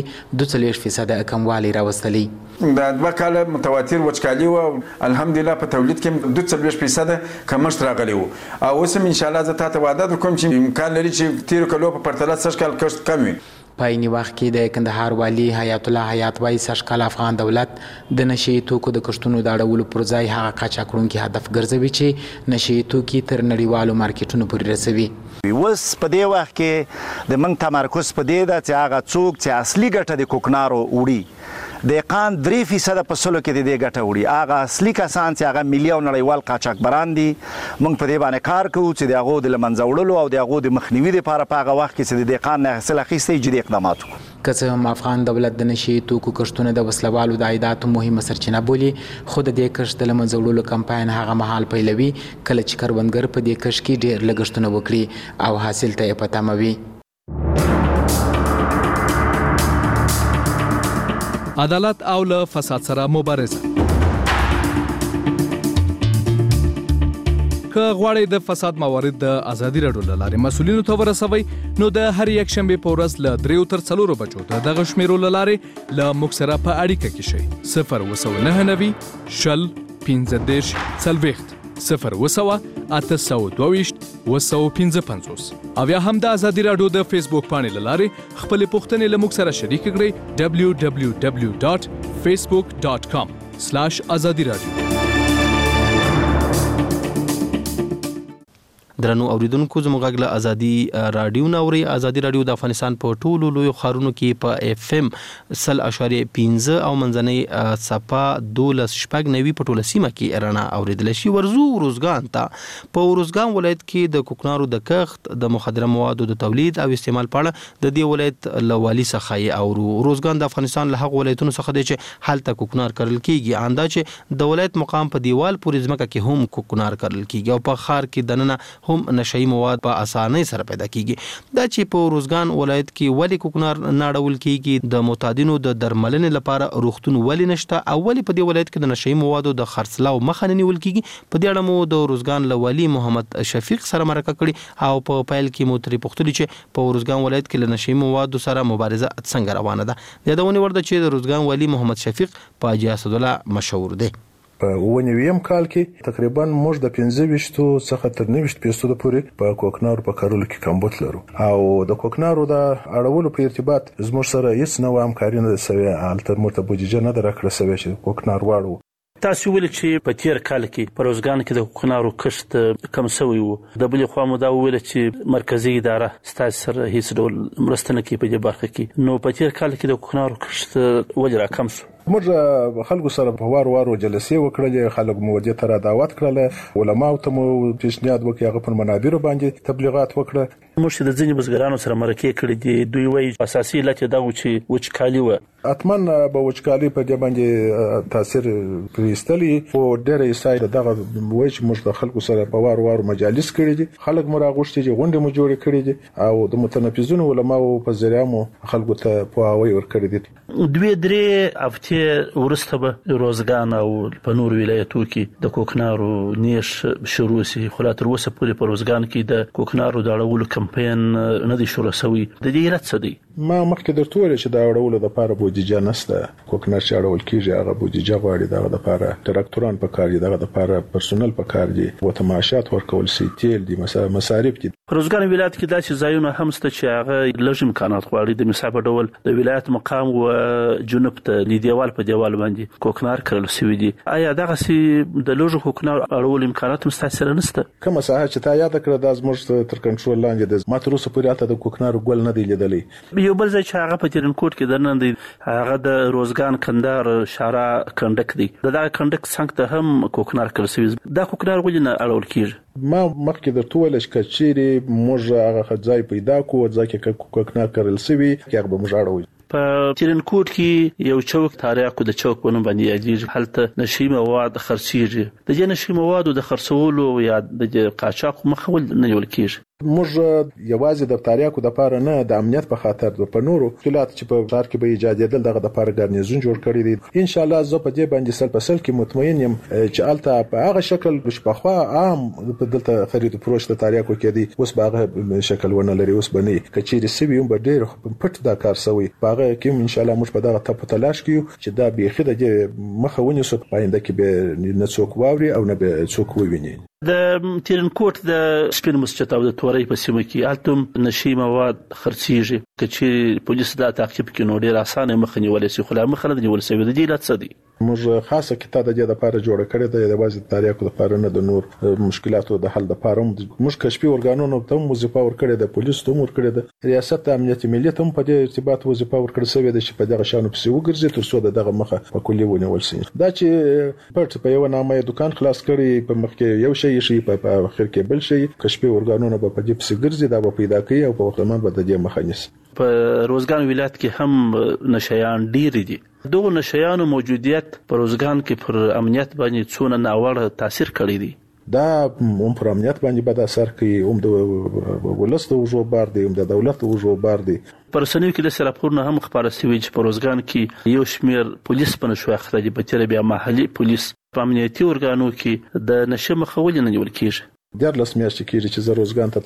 42% کموالی راوستلی. د 2 کاله متواتر وچکالي و، الحمدلله په تولید کې 42% کمښت راغلی و. او اوس هم ان شاء الله زه تاسو وعده کوم چې امکان لري چې تیرو کالو په پرتله سږ کال کښت کم وي. په عیني وخت کې د کندهار والی حیات الله حیات وایي سږ کال افغان دولت د نشئی توکو د کښتونو د اړولو پر ځای هغه قاچاکړونکي هدف ګرځوي چې نشئی توکي تر نړیوالو مارکیټونو پورې رسوي. اوس په دې وخت کې د موږ تمرکز په دې ده چې هغه څوک چې اصلي ګټه د کوکنارو وړي دهقان 3% په سلو کې د دې ګټه وړي، هغه اصلي کسان چې هغه ملي او نړیوال قاچاقبران دي. موږ په دې باندې کار کوو چې د هغو د له منځه وړلو او د هغو د مخنیوي دپاره په هغه وخت کې چې د دهقان نه حاصل اخیستی جدي اقدامات وکړو. که څه هم افغان دولت د نشئی توکو کښتونه د وسلوالو د عایداتو مهمه سرچینه بولي، خو د دې کښت د له منځه وړلو کمپاین هغه مهال پیلوي کله چې کروندګر په دې کښت کې ډېر لګښتونه وکړي او حاصل ته یې په تمه وي. عدالت او له فساد سره مبارزه. که غواړئ د فساد موارد د ازادي رادیو له لارې مسؤلینو ته ورسوئ نو د هر یک شنبې په ورځ له 3 تر 4 بجو د دغه شمیرو له لارې له موږ سره په اړیکه کې شئ. 02990 شل 15 40 020 او یا هم د ازادي رادیو د فیسبوک پاڼې له لارې خپلې پوښتنې له موږ سره شریک کړئ www.facebook.com/azadi radio. درنو اوریدونکو زموږ غږ له ازادي رادیو نوري ازادي رادیو د افغانستان په ټولو لوی خارونو کې په اف ام 0.15 او منځنۍ صفه 12.9 په ټوله سیمه کې رڼا اوریدل شي. ورزو روزګان ته په روزګان ولایت کې د کوکنارو د کښت د مخدره موادو د تولید او استعمال په اړه د دې ولایت لوالي څخه او روزګان د افغانستان له هغه ولایتونو څخه دی چې حالت کوکنار کرل کیږي. اندا چې د ولایت مقام په دیوال پورې ځمکه کې هم کوکنار کرل کیږي او په خار کې دننه هم نشئی مواد په اسانۍ سره پیدا کیږي. دا چې په روزګان ولایت کې ولی کوکنار ناړول کیږي د معتادینو د درملنې لپاره روغتون ولی نشته او ولی په دې ولایت کې د نشئی موادو د خرڅلاو مخه نه نیول کیږي. په دې اړه مو د روزګان لوالي محمد شفیق سره مرکه کړې او په پیل کې مو ترې پوښتنه چې په روزګان ولایت کې له نشئی موادو سره مبارزه څنګه روانه ده. یادونه ورده چې د روزګان والي محمد شفیق په حاجی اسدالله مشهور دی. په 19 کال کې تقریبا موږ د 15 څخه تر 90% پورې په کوکنارو په کارولو کې کمبود لرو او د کوکنارو د اړولو په ارتباط زموږ سره هیڅ نوې همکاري نه سوي الته مرته بودیجه نه درکړه سوي چې کوکنار واړو. تاسو ویل چې په تیر کال کې په روزګان کې د کوکنارو کښت کم شوی وو. د بلې خوا مو دا ویل چې مرکزی اداره ستاسو سره هیڅ ډول مرسته نه کوي په دې برخه کې. نو په تیر کال کې د کوکنارو کښت ولې راکم شو؟ موږ خلکو سره په وارو جلسې وکړلې، خلک مو ودې ته دعوت کړل، علماو ته مو پیشنهاد وکړ، هغه پر منابر باندې تبلیغات وکړه. موږ د ځینې بزګرانو سره مرکه کړې دي، دوی وایي اساسي علت دا و چې وچکالي و. اتمن به وچکالي په دې باندې تاثیر پریستلی او ډېرې ساید دغه وایي چې موږ د خلکو سره په وارو مجالس کړې دي، خلک مو راغوښتي چې غونډې مو جوړې کړې دي او د متنفذونو علماو په ذریعہ مو خلکو ته پوهاوی ورکړی دي. 2-3 هفته ورسته به روزګان او په نور ولایتو کې د کوکنارو نیش شروع شي. خو لا تر اوسه پورې په روزګان کې د کوکنارو د اړولو کمپاین نه دی شروع شوی. د دې علت څه دی؟ ما مخکې درته ویل چې د اړولو لپاره بودیجه نشته. کوکنار چې اړول کیږي هغه بودیجه غواړي، دغه لپاره تراکتوران پکار دي، دغه لپاره پرسونل پکار دي، او معاشات ورکول شي، تیل دي، مصارف دي. په روزګان ولایت کې داسې ځایونه هم شته چې هغه لږ امکانات غواړي. د مثال په ډول د ولایت مقام و جنوب ته دیوال په دیوال باندې کوکنار کرل شوی دي. آیا دغه سي د لږ کوکنار اړول امکانات هم ستاسو سره نشته؟ کومه ساحه چې تا یاد کړه د زموږ تر کنټرول لاندې د ماتروس پورې اته د کوکنار ګل نه دی لیدلی. یو بل ځای چې هغه په ترنکوټ کې درنه دی، هغه د روزګان کندهار شارع کندک دی. دغه کندک څنګه ته هم کوکنار کرل شوی. دا کوکنار ولې نه اړول کیږي؟ ما مخکې درته ویل چې کچېری موږ هغه ځای پیدا کوو ځکه کوکنار کرل شوی هغه به موږ اړوي. په ترنکوټ کې یو چوک تاریخ د چوک ونه باندې یادېږي، هلته نشئی مواد خرڅېږي. د دې نشئی موادو د خرڅولو یا د قاچاق مخه ول نه نیول کېږي. موږ یوازې د تاریخو د لپاره نه، د امنیت په خاطر په نورو مشکلات چې په ښار کې به ایجادېدل دغه د لپاره ګارنیزون جوړ کړی دی. ان شاء الله زه په دې باندې سل په سل کې مطمئن یم چې الته په هغه شکل چې په خوا عام په دلته خرید او فروش د تاریخو کې دی اوس په هغه شکل ونه لري. اوس باندې کچېری سوي هم به ډېر پټ دا کار سوی. په هغه کې ان شاء الله موږ په دغه ټاپ تلاش کیو چې دا بیخي د مخه ونیسو، پاینده کې به نه څوک واوري او نه به څوک وویني. د ترنکوټ د سپین مسجد او د تورې په سیمه کې الته نشئی مواد خرڅېږي. چې پولیس دا تعقیب کوي نو ډېر اسانه مخه نیول شي، خو لا مخه نه نیول شي. د دې علت څه دی؟ موږ خاصه کتاب د دې لپاره جوړ کړی دی د واسطه تاریخو لپاره نه د نور مشکلاتو د حل لپاره. موږ کشفي ارګانونو ته وظیفه ورکړې ده، پولیس ته ورکړې ده، ریاست امنیت ملي ته په دې ارتباط وظیفه ورکړې شوې ده چې په دغه شانو پسې وګرځي تر څو دغه مخه په کلی ونیول شي. دا چې پټ په یو نامه دکان خلاص کړي، په مخ کې یو شی په اخر کې بل شي، کشفي ارګانونو په دې پسې ګرځي، دا به پیدا کوي او په وخت باندې د دې مخه نیسي. په روزګان ولایت کې هم نشایان ډیر دي. دغه نشایانو موجودیت په روزګان کې پر امنیت باندې څونه ناوړه تاثیر کړی دی؟ دا هم پر امنیت باندې بد اثر کوي، هم د ولست او جو بار دی، هم د دولت او جو بار دی. پر سنوي کې د راپورونه هم خبره شوې چې په روزګان کې یو شمیر پولیس په نشو اخته دي، په تیر بیا محلي پولیس په امنیتي ارګانو کې د نشه مخه ولې نه نیول کیږي. 14 میاشتې کېږي چې زه روزګان ته تللم،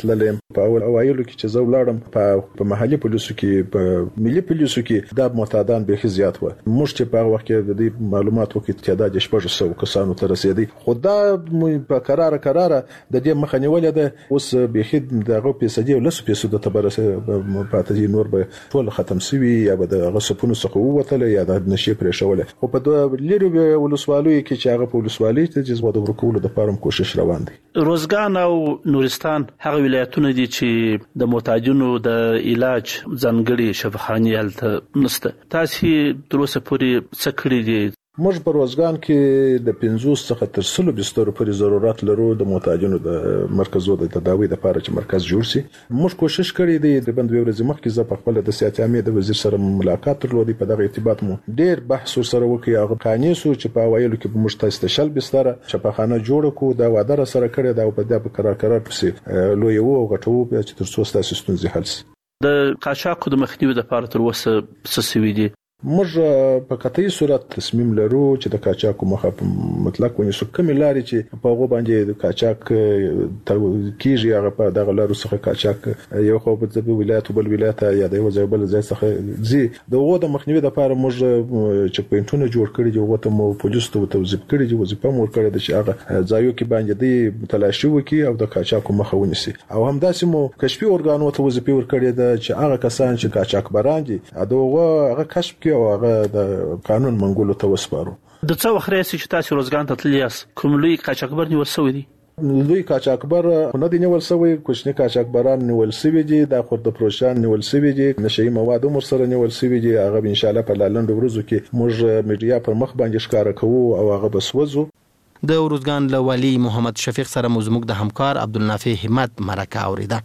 په اوایلو کې چې زه ولاړم په محلي پولیسو کې په ملي پولیسو کې دا معتادان به زیات و. موږ چې په وخت کې د دې معلوماتو کې تعداد 600 کسانو ته رسیدي. خدا په قرار د دې مخه نیولې ده. اوس به خید دغه پیسې له 100% ته برسه پاتې نور به ټول ختم شوي یا به د غصبونو څخه ووتل یا د نشي پرې شوله. خو په دوه لري ولسوالۍ کې چې هغه په ولسوالۍ ته جذب د ورکولو د پاره کوشش روان دي. روزګان او نورستان هغه ولایتونه دي چې د محتاجونو د علاج ځانګړي شفاخانې هلته نشته. تاسو تر اوسه پورې څه کړی دي؟ موږ په روزګان کې د 50 څخه تر 100 بسترو پورې ضرورت لرو د محتاجونو د مرکزو د تداوی لپاره چې مرکز جوړ شي. موږ کوشش کړی دی د بند ورځې مخکې زه په خپل د صحت عامه د وزیر سره ملاقات درلودی. په دغه ارتباط مو ډیر بحث سره وکړ. هغه قانې سو چې په وایلو کې موږ تاسو ته شل بستر شفاخانه جوړ کو دا وعده سره کړی دا په دغه قرار پسې لوی او غټو چې تر څو تاسو ستونزې حل شي. د قاچاق د مخنیوي لپاره تر اوسه څه سوي دي؟ موږ په قطعي صورت تصمیم لرو چې د قاچاق مخه په مطلق ونیسو. کوم لاري چې په هغه باندې د قاچاق کیږي هغه په دغه لارو څخه قاچاق یو خو په ولایت بل ولایت یا د یو ځای بل ځای څخه زی دغه د مخنیوي لپاره موږ چک پوینټونه جوړ کړی دي. وته مو پولیس ته توظیف کړی دي. وظیفه مو کړی د چې هغه ځایو کې باندې د تلاشي وکي او د قاچاق مخه ونیسي. او همداسې مو کشفي ارګانو ته وظیفه ورکړی ده چې هغه کسان چې قاچاق بران دي هغه کشف او هغه د قانون منګولو ته وسپارو. د څو وخت راځي چې تاسو روزګان ته تللی یاست کوم لوی قاچاقبر نیول شوی دی؟ لوی قاچاقبر نه دی نیول شوی. کوچنی قاچاقبران نیول شوی دي. د خورد پروشان نیول شوی دي. نشئی مواد هم سره نیول شوی دي. هغه ان شاء الله په لاندو ورځو کې موږ میډیا پر مخ باندې ښکارا کوو او هغه بسوځو. د روزګان لوالي محمد شفیق سره زموږ د همکار عبدالنافع همت مرکه اوریده.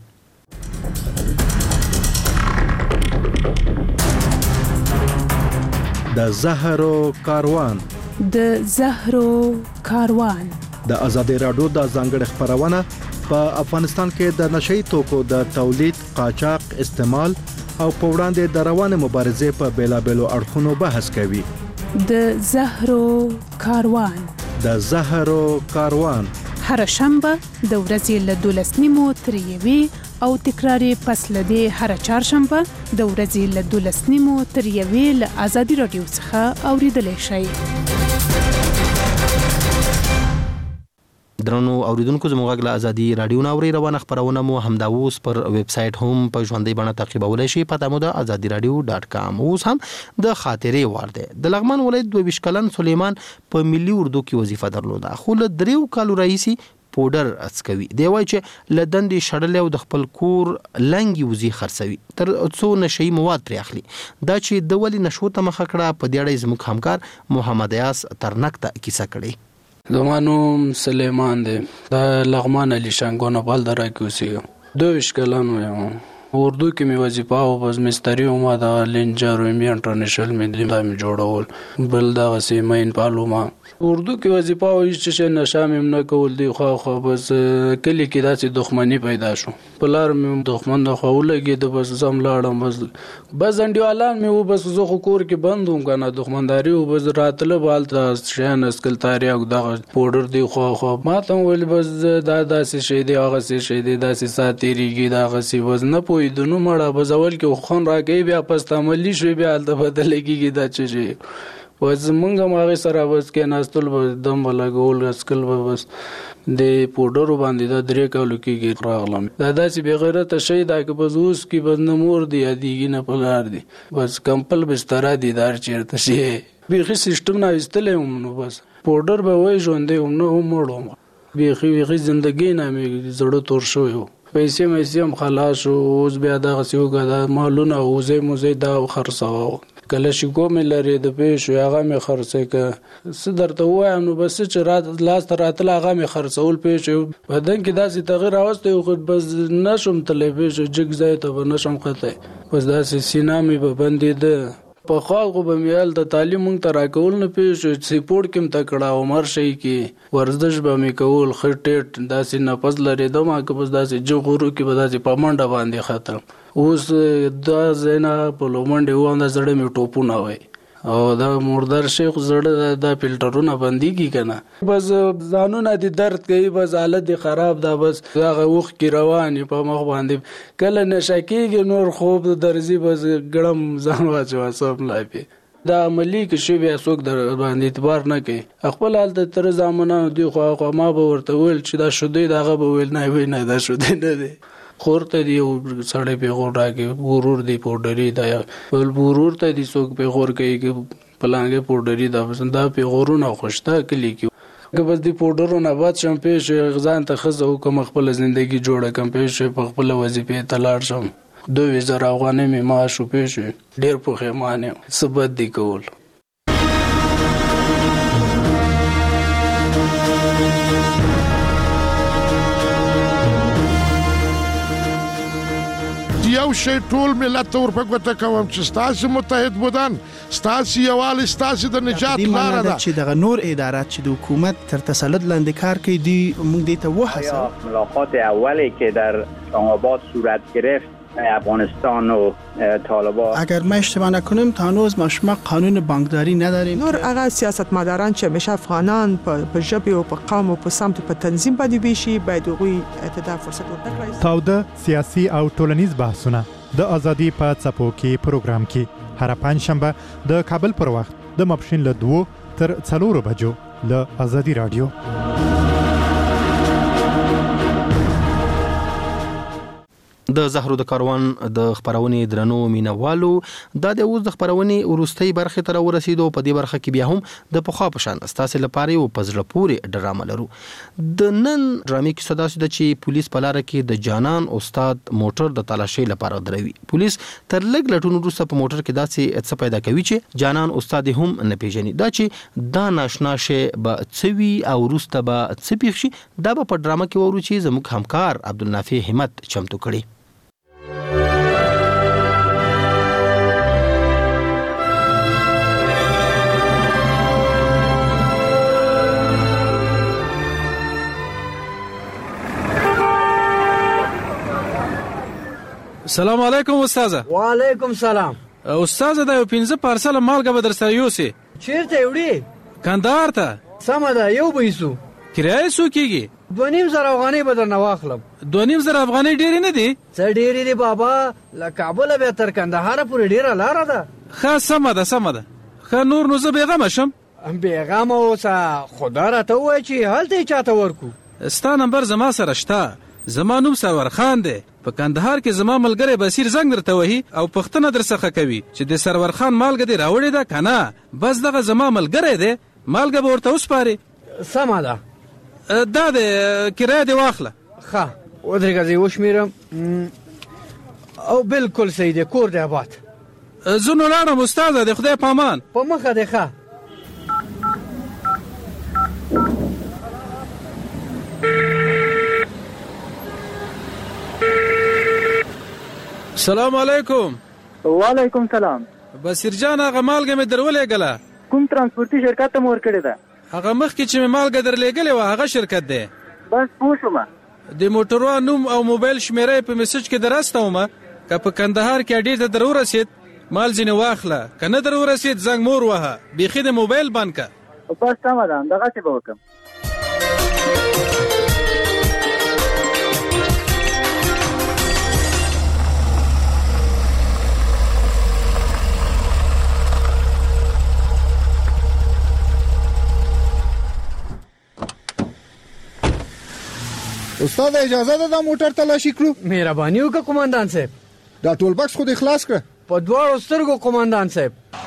د زهرو کاروان د ازادي رادیو د ځانګړي خبرونه په افغانستان کې د نشئی توکو د تولید، قاچاق، استعمال او په وړاندې د روانه مبارزې په بیلابېلو اړخونو بحث کوي. د زهرو کاروان هر شنبه د ورځې له 12:30 تر 1 او تکراری پس لدی هر چهارشنبه د ورځې له 12:30 تر 1 له ازادي رادیو څخه اوریدلای شئ. درنو اوریدونکو زموږ له ازادي رادیو ناوري روانه خبرونه مو همدا اوس پر ویب سټ هم په ژوندۍ بڼه تعقیبولای شئ. پته مو د azadiradio.com. اوس هم د خاطرې وړ دی. د لغمان ولایت 22 کلن سلیمان په ملي اردو کې وظیفه درلوده. خو له 3 کالو راهیسي پودر اسکوي. دی وای چې لدندې شړل او د خپل کور لنګي وزي خرڅوي تر څو نشئی مواد پرې اخلي. دا چې د ولې نشو ته مخ کړه په دې اړه زموږ همکار محمد یاس ترنک ته کیسه کړي. زمانو سلیمان دی د لغمان علی شنګونه بل درکې اوسېږم. 22 کلن یم. اردو کې می وظیفه او بس مستری او ما د لینجر او می انټرنیشنل می جوړول بل د غسیمین پالوما اردو کې وظیفه او چې نشام نه کول دی. خو بس کلی کې داسې دښمنی پیدا شو. پلار می دښمن د خو لګي د بس زم لاړم بس انډیوالان می بس زه خو کور کې بندوم کنه دښمنداري او بس راتله بالته شین اسکل تاریخ د پودر دی. خو ما ته ول بس دا داسې شی دی هغه شی دی داسې ساتيریږي دا غسی بس نه دونو مړه بزول کې خون راګي بیا پستاملی شو بیا د بدلګي دا چې وز مونږه ماغه سره بس کې ناستل دم لګول اسکل بس د پودر باندې د 3 کالو کې راغلم. دا داسې به غیرت شي دا کې بس اوس کې بس نمور دی دیږي نه پلار دی بس کمپل بستر دی دار چیرته شي بیخي سیستم نه استلم نو بس پودر به وای ژوندې نو مړم بیخي زندګي نه مې زړه تور شو. پیسې هم خلاص اوس بیا دا غسیوګه د مالونه موزه دا خرڅاو کله شي کوم لري د پېښو هغه مې خرڅه ک صدرته وایم نو بس چې رات لاس تراتل هغه مې خرڅول پېښو بدن کې داسې تغیر راوسته خو بس نشم تلې پېښو جګ ځای ته نشم قته بس داسې سینا مې به بندې ده په خاغو به میال د تعلیم مونږ ته راکول نه پېښو سپورټ کې متکړه عمر شي کې ورزش به مې کول خټټ داسې نفس لري دما که بس داسې جوغورو کې به داسې پامنډه باندې ختم اوس دا زینا په لومنډه و اند زړه مې ټوپونه وای او دا مردار شیخ زړه دا فلټرونه بنديږي کنه بس ځانونه دي درد کوي بس حالت دي خراب ده بس هغه وخت کې رواني په مخ باندې کله نشه کېږي نور خوب درځي بس ګړم ځان واچو سم لایپي دا عملی کې شی بیا څوک در باندې اعتبار نه کوي خپل حالت تر زمانه دی خو ما به ورته ویل چې دا شوده دغه به ویل نه وی نه دا شوده نه دی خورته دی سړی په غور راکې ورور دی پوډری دا ول ورور ته دی څوک په غور کوي کې پلانګه پوډری دا پسند په غورونه خوشته کلی کې که بس دی پوډرونه بعد شم پېښ غزان ته خزه حکم خپل ژوندۍ جوړه کم پېښ په خپل وظیفه تلاړ شم 2000 افغانۍ می معاش پېښ ډېر په خیمانه سبد دی کول یو شی ټول ملت ته ورپګوته کوم چې ستاسو متحد بودن ستاسو یووالی ستاسو د نجات لاره ده چې دغه نور ادارات چې د حکومت تر تسلط لاندې کار کوي دی موږ دې ته وحسه ملاقات اولی که در اسلام‌آباد صورت گرفت افغانستان و طالبان اگر ما اشتباه نکنم تا هنوز ما قانون بانکداری نداریم نور هغه سیاستمداران چې همیشه افغانان په ژبه او په قوم او په سمت په تنظیم باندې ویشي باید هغوی ته فرصت ورکړي تاوده سیاسي او ټولنیز بحثونه د ازادي په څپو کې پروګرام کې هر پنځشنبه د کابل پر وخت د ماپښین له 2 تر 4 بجو له ازادي رادیو د زهرو د کاروان د خبرونې درنو مینوالو د اوس د خبرونې ورستۍ برخه تر ورسېدو په دې برخه کې بیا هم د پخوا په شان ستاسو لپاره او پزړه پوري ډرامه لرو د نن ډرامې کې صدا سده چې پولیس په لار کې د جانان استاد موټر د تلاشۍ لپاره دروي پولیس تر لګ لټون وروسته په موټر کې داسې څه پیدا کوي چې جانان استاد هم نه پیژني دا چې دا ناشنا شي به څوي او وروسته به څه پیښ شي دا په ډرامه کې ورو چې زموږ همکار عبدالنافع همت چمتو کړي السلام علیکم استاد. وعلیکم سلام. استاد دا یو 15 پارسل مالګه به در سره یوسي. چیرته وړي؟ کندهار ته. سم ده یو بیسو. کرایه سو کیږي؟ 2.5 افغانۍ به درنه واخلم. 2.5 افغانۍ ډېرې نه دي؟ څه ډېرې دي بابا، له کابل به تر کندهار پورې ډېره لاره ده. ښه سمه ده. ښه نور نو زه بېغمه شم. بېغمه اوسه، خدا راته ووایه چې هلته یې چاته ورکو. ستا نمبر زما سره شته. زما نوم سرور خان دی. په کندهار کې زما ملګری بصیر زنګ درته وهي او پښتنه درڅخه کوي چې د سرور خان مالګه دی راوړې ده کنه، بس دغه زما ملګری دی، مالګه به ورته وسپاري. سمه ده. دا د کرایه دی واخله. ښه ودرېږه زه یې وشمېرم او بالکل صحیح دی، کور دی آباد. زه نو لاړم استاده، د خدای په امان. په مخه دی. ښه السلام علیکم. وعلیکم سلام. بصیر جان هغه مالګه مې درولېږله. کوم ترانسپورتي شرکت ته مې ورکړې ده؟ هغه مخکې چې مې مالګه درلېږلې وه هغه شرکت دی. بس پوه شوم. د موټروان نوم او موبایل شمیره په میسج کې درستومه، که په کندهار کې اډې ته در ورسېد مال ځینې واخله، که نه در ورسېد زنګ مور وهه، بیخي د موبایل بند که. بس سمه ده، همدغسې به وکړم. استاد اجازه ده دا موټر تلاشي کړو؟ مهرباني وکړه قومندان صاحب. دا ټول بکس خو دې خلاص کړه؟ په دواړو سترګو قومندان صاحب.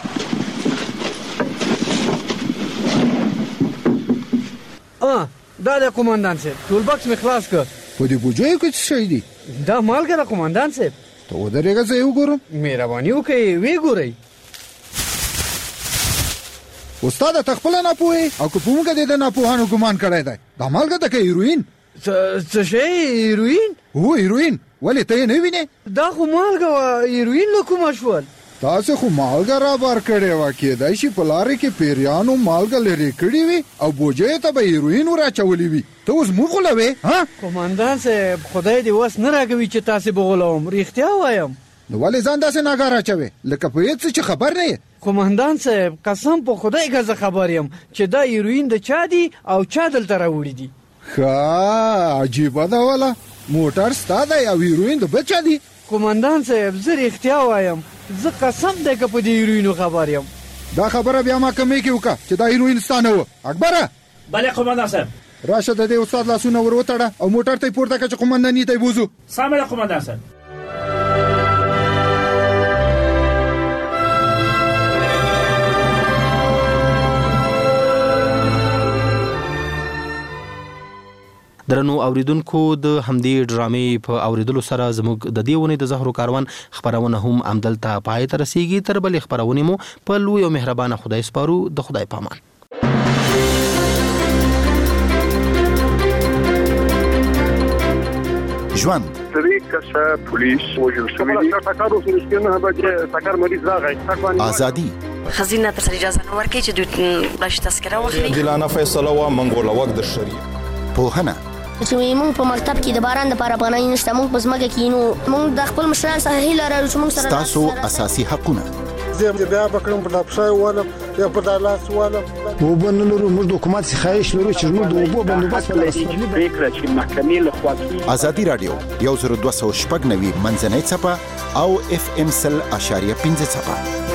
دا د قومندان صاحب ټول بکس مې خلاص کړ. په دې بوجیو کې څه شی دي؟ دا مالګه ده قومندان صاحب. ته ودرېږه زه یې وګورم. مهرباني وکړئ ویې ګورئ. استاده ته خپله ناپوهې او که په موږ دې د ناپوهانو ګمان کړی دی، دا مالګه ده که هیروین؟ څه شی هیروین؟ هو هیروین. ولې ته یې نه وینې؟ دا خو مالګه وه، هیروین له کومه شول؟ تاسې خو مالګه رابار کړې وه، کېدای شي په لارې کې پیریانو مالګه لرې کړې وي او بوجیو ته به هیروین ور اچولي وي. ته اوس موږ غولوې؟ قومندان صاحب خدای دې وس نه راکوي چې تاسې به غولوم، رښتیا وایم. نو ولې ځان داسې ناګار اچوې لکه په هېڅ څه چې خبر نه یې؟ قومندان صاحب قسم په خدای که زه خبر یم چې دا هیروین د چا دي او چا دلته راوړي دي. ښه عجیبه ده والا موټر ستا دی او هیروین د بل چا دي؟ قومندان صاحب زه رښتیا وایم زه قسم دی که په دې هیروینو خبر یم. دا خبره بیا محکمې کې وکړه چې دا هیروین ستا نه و. اکبره بله قومندان صاحب راشه د دې استاد لاسونه ور وتړه او موټر ته یې پورته کړه چې قومنداني ته یې بوځو. سمه ده قومندان صاحب. درنو اوریدونکو د همدې ډرامې په اوریدلو سره زموږ د دې ونې د زهرو کاروان خبرونه هم همدلته پای ته رسیږي. تر بلې خبرونه مو په لوی او مهربانه خدای سپارو. د خدای پامان. ژوند ازادي خزینه تر اجازه نه ورکړي چې دوی بلش تذکره واخلي. عادلانه فیصله و منګول وخت د شریعت پوهنه چې موږ په مکتب کې د باران لپاره پناه نشته موږ په ځمکه کې نو موږ د خپل مشران سره هیله لرو چې موږ سره تاسو اساسي حقونه زه بیا بکړم په دپښای والا یا په دالاس والا وبنلرو موږ د حکومت څخه خواهش لرو چې موږ د اوبو بندوبست په فکر چې محکمې له خوا ازادي رادیو 102.9 منځنۍ چپه او FM 100.5 چپه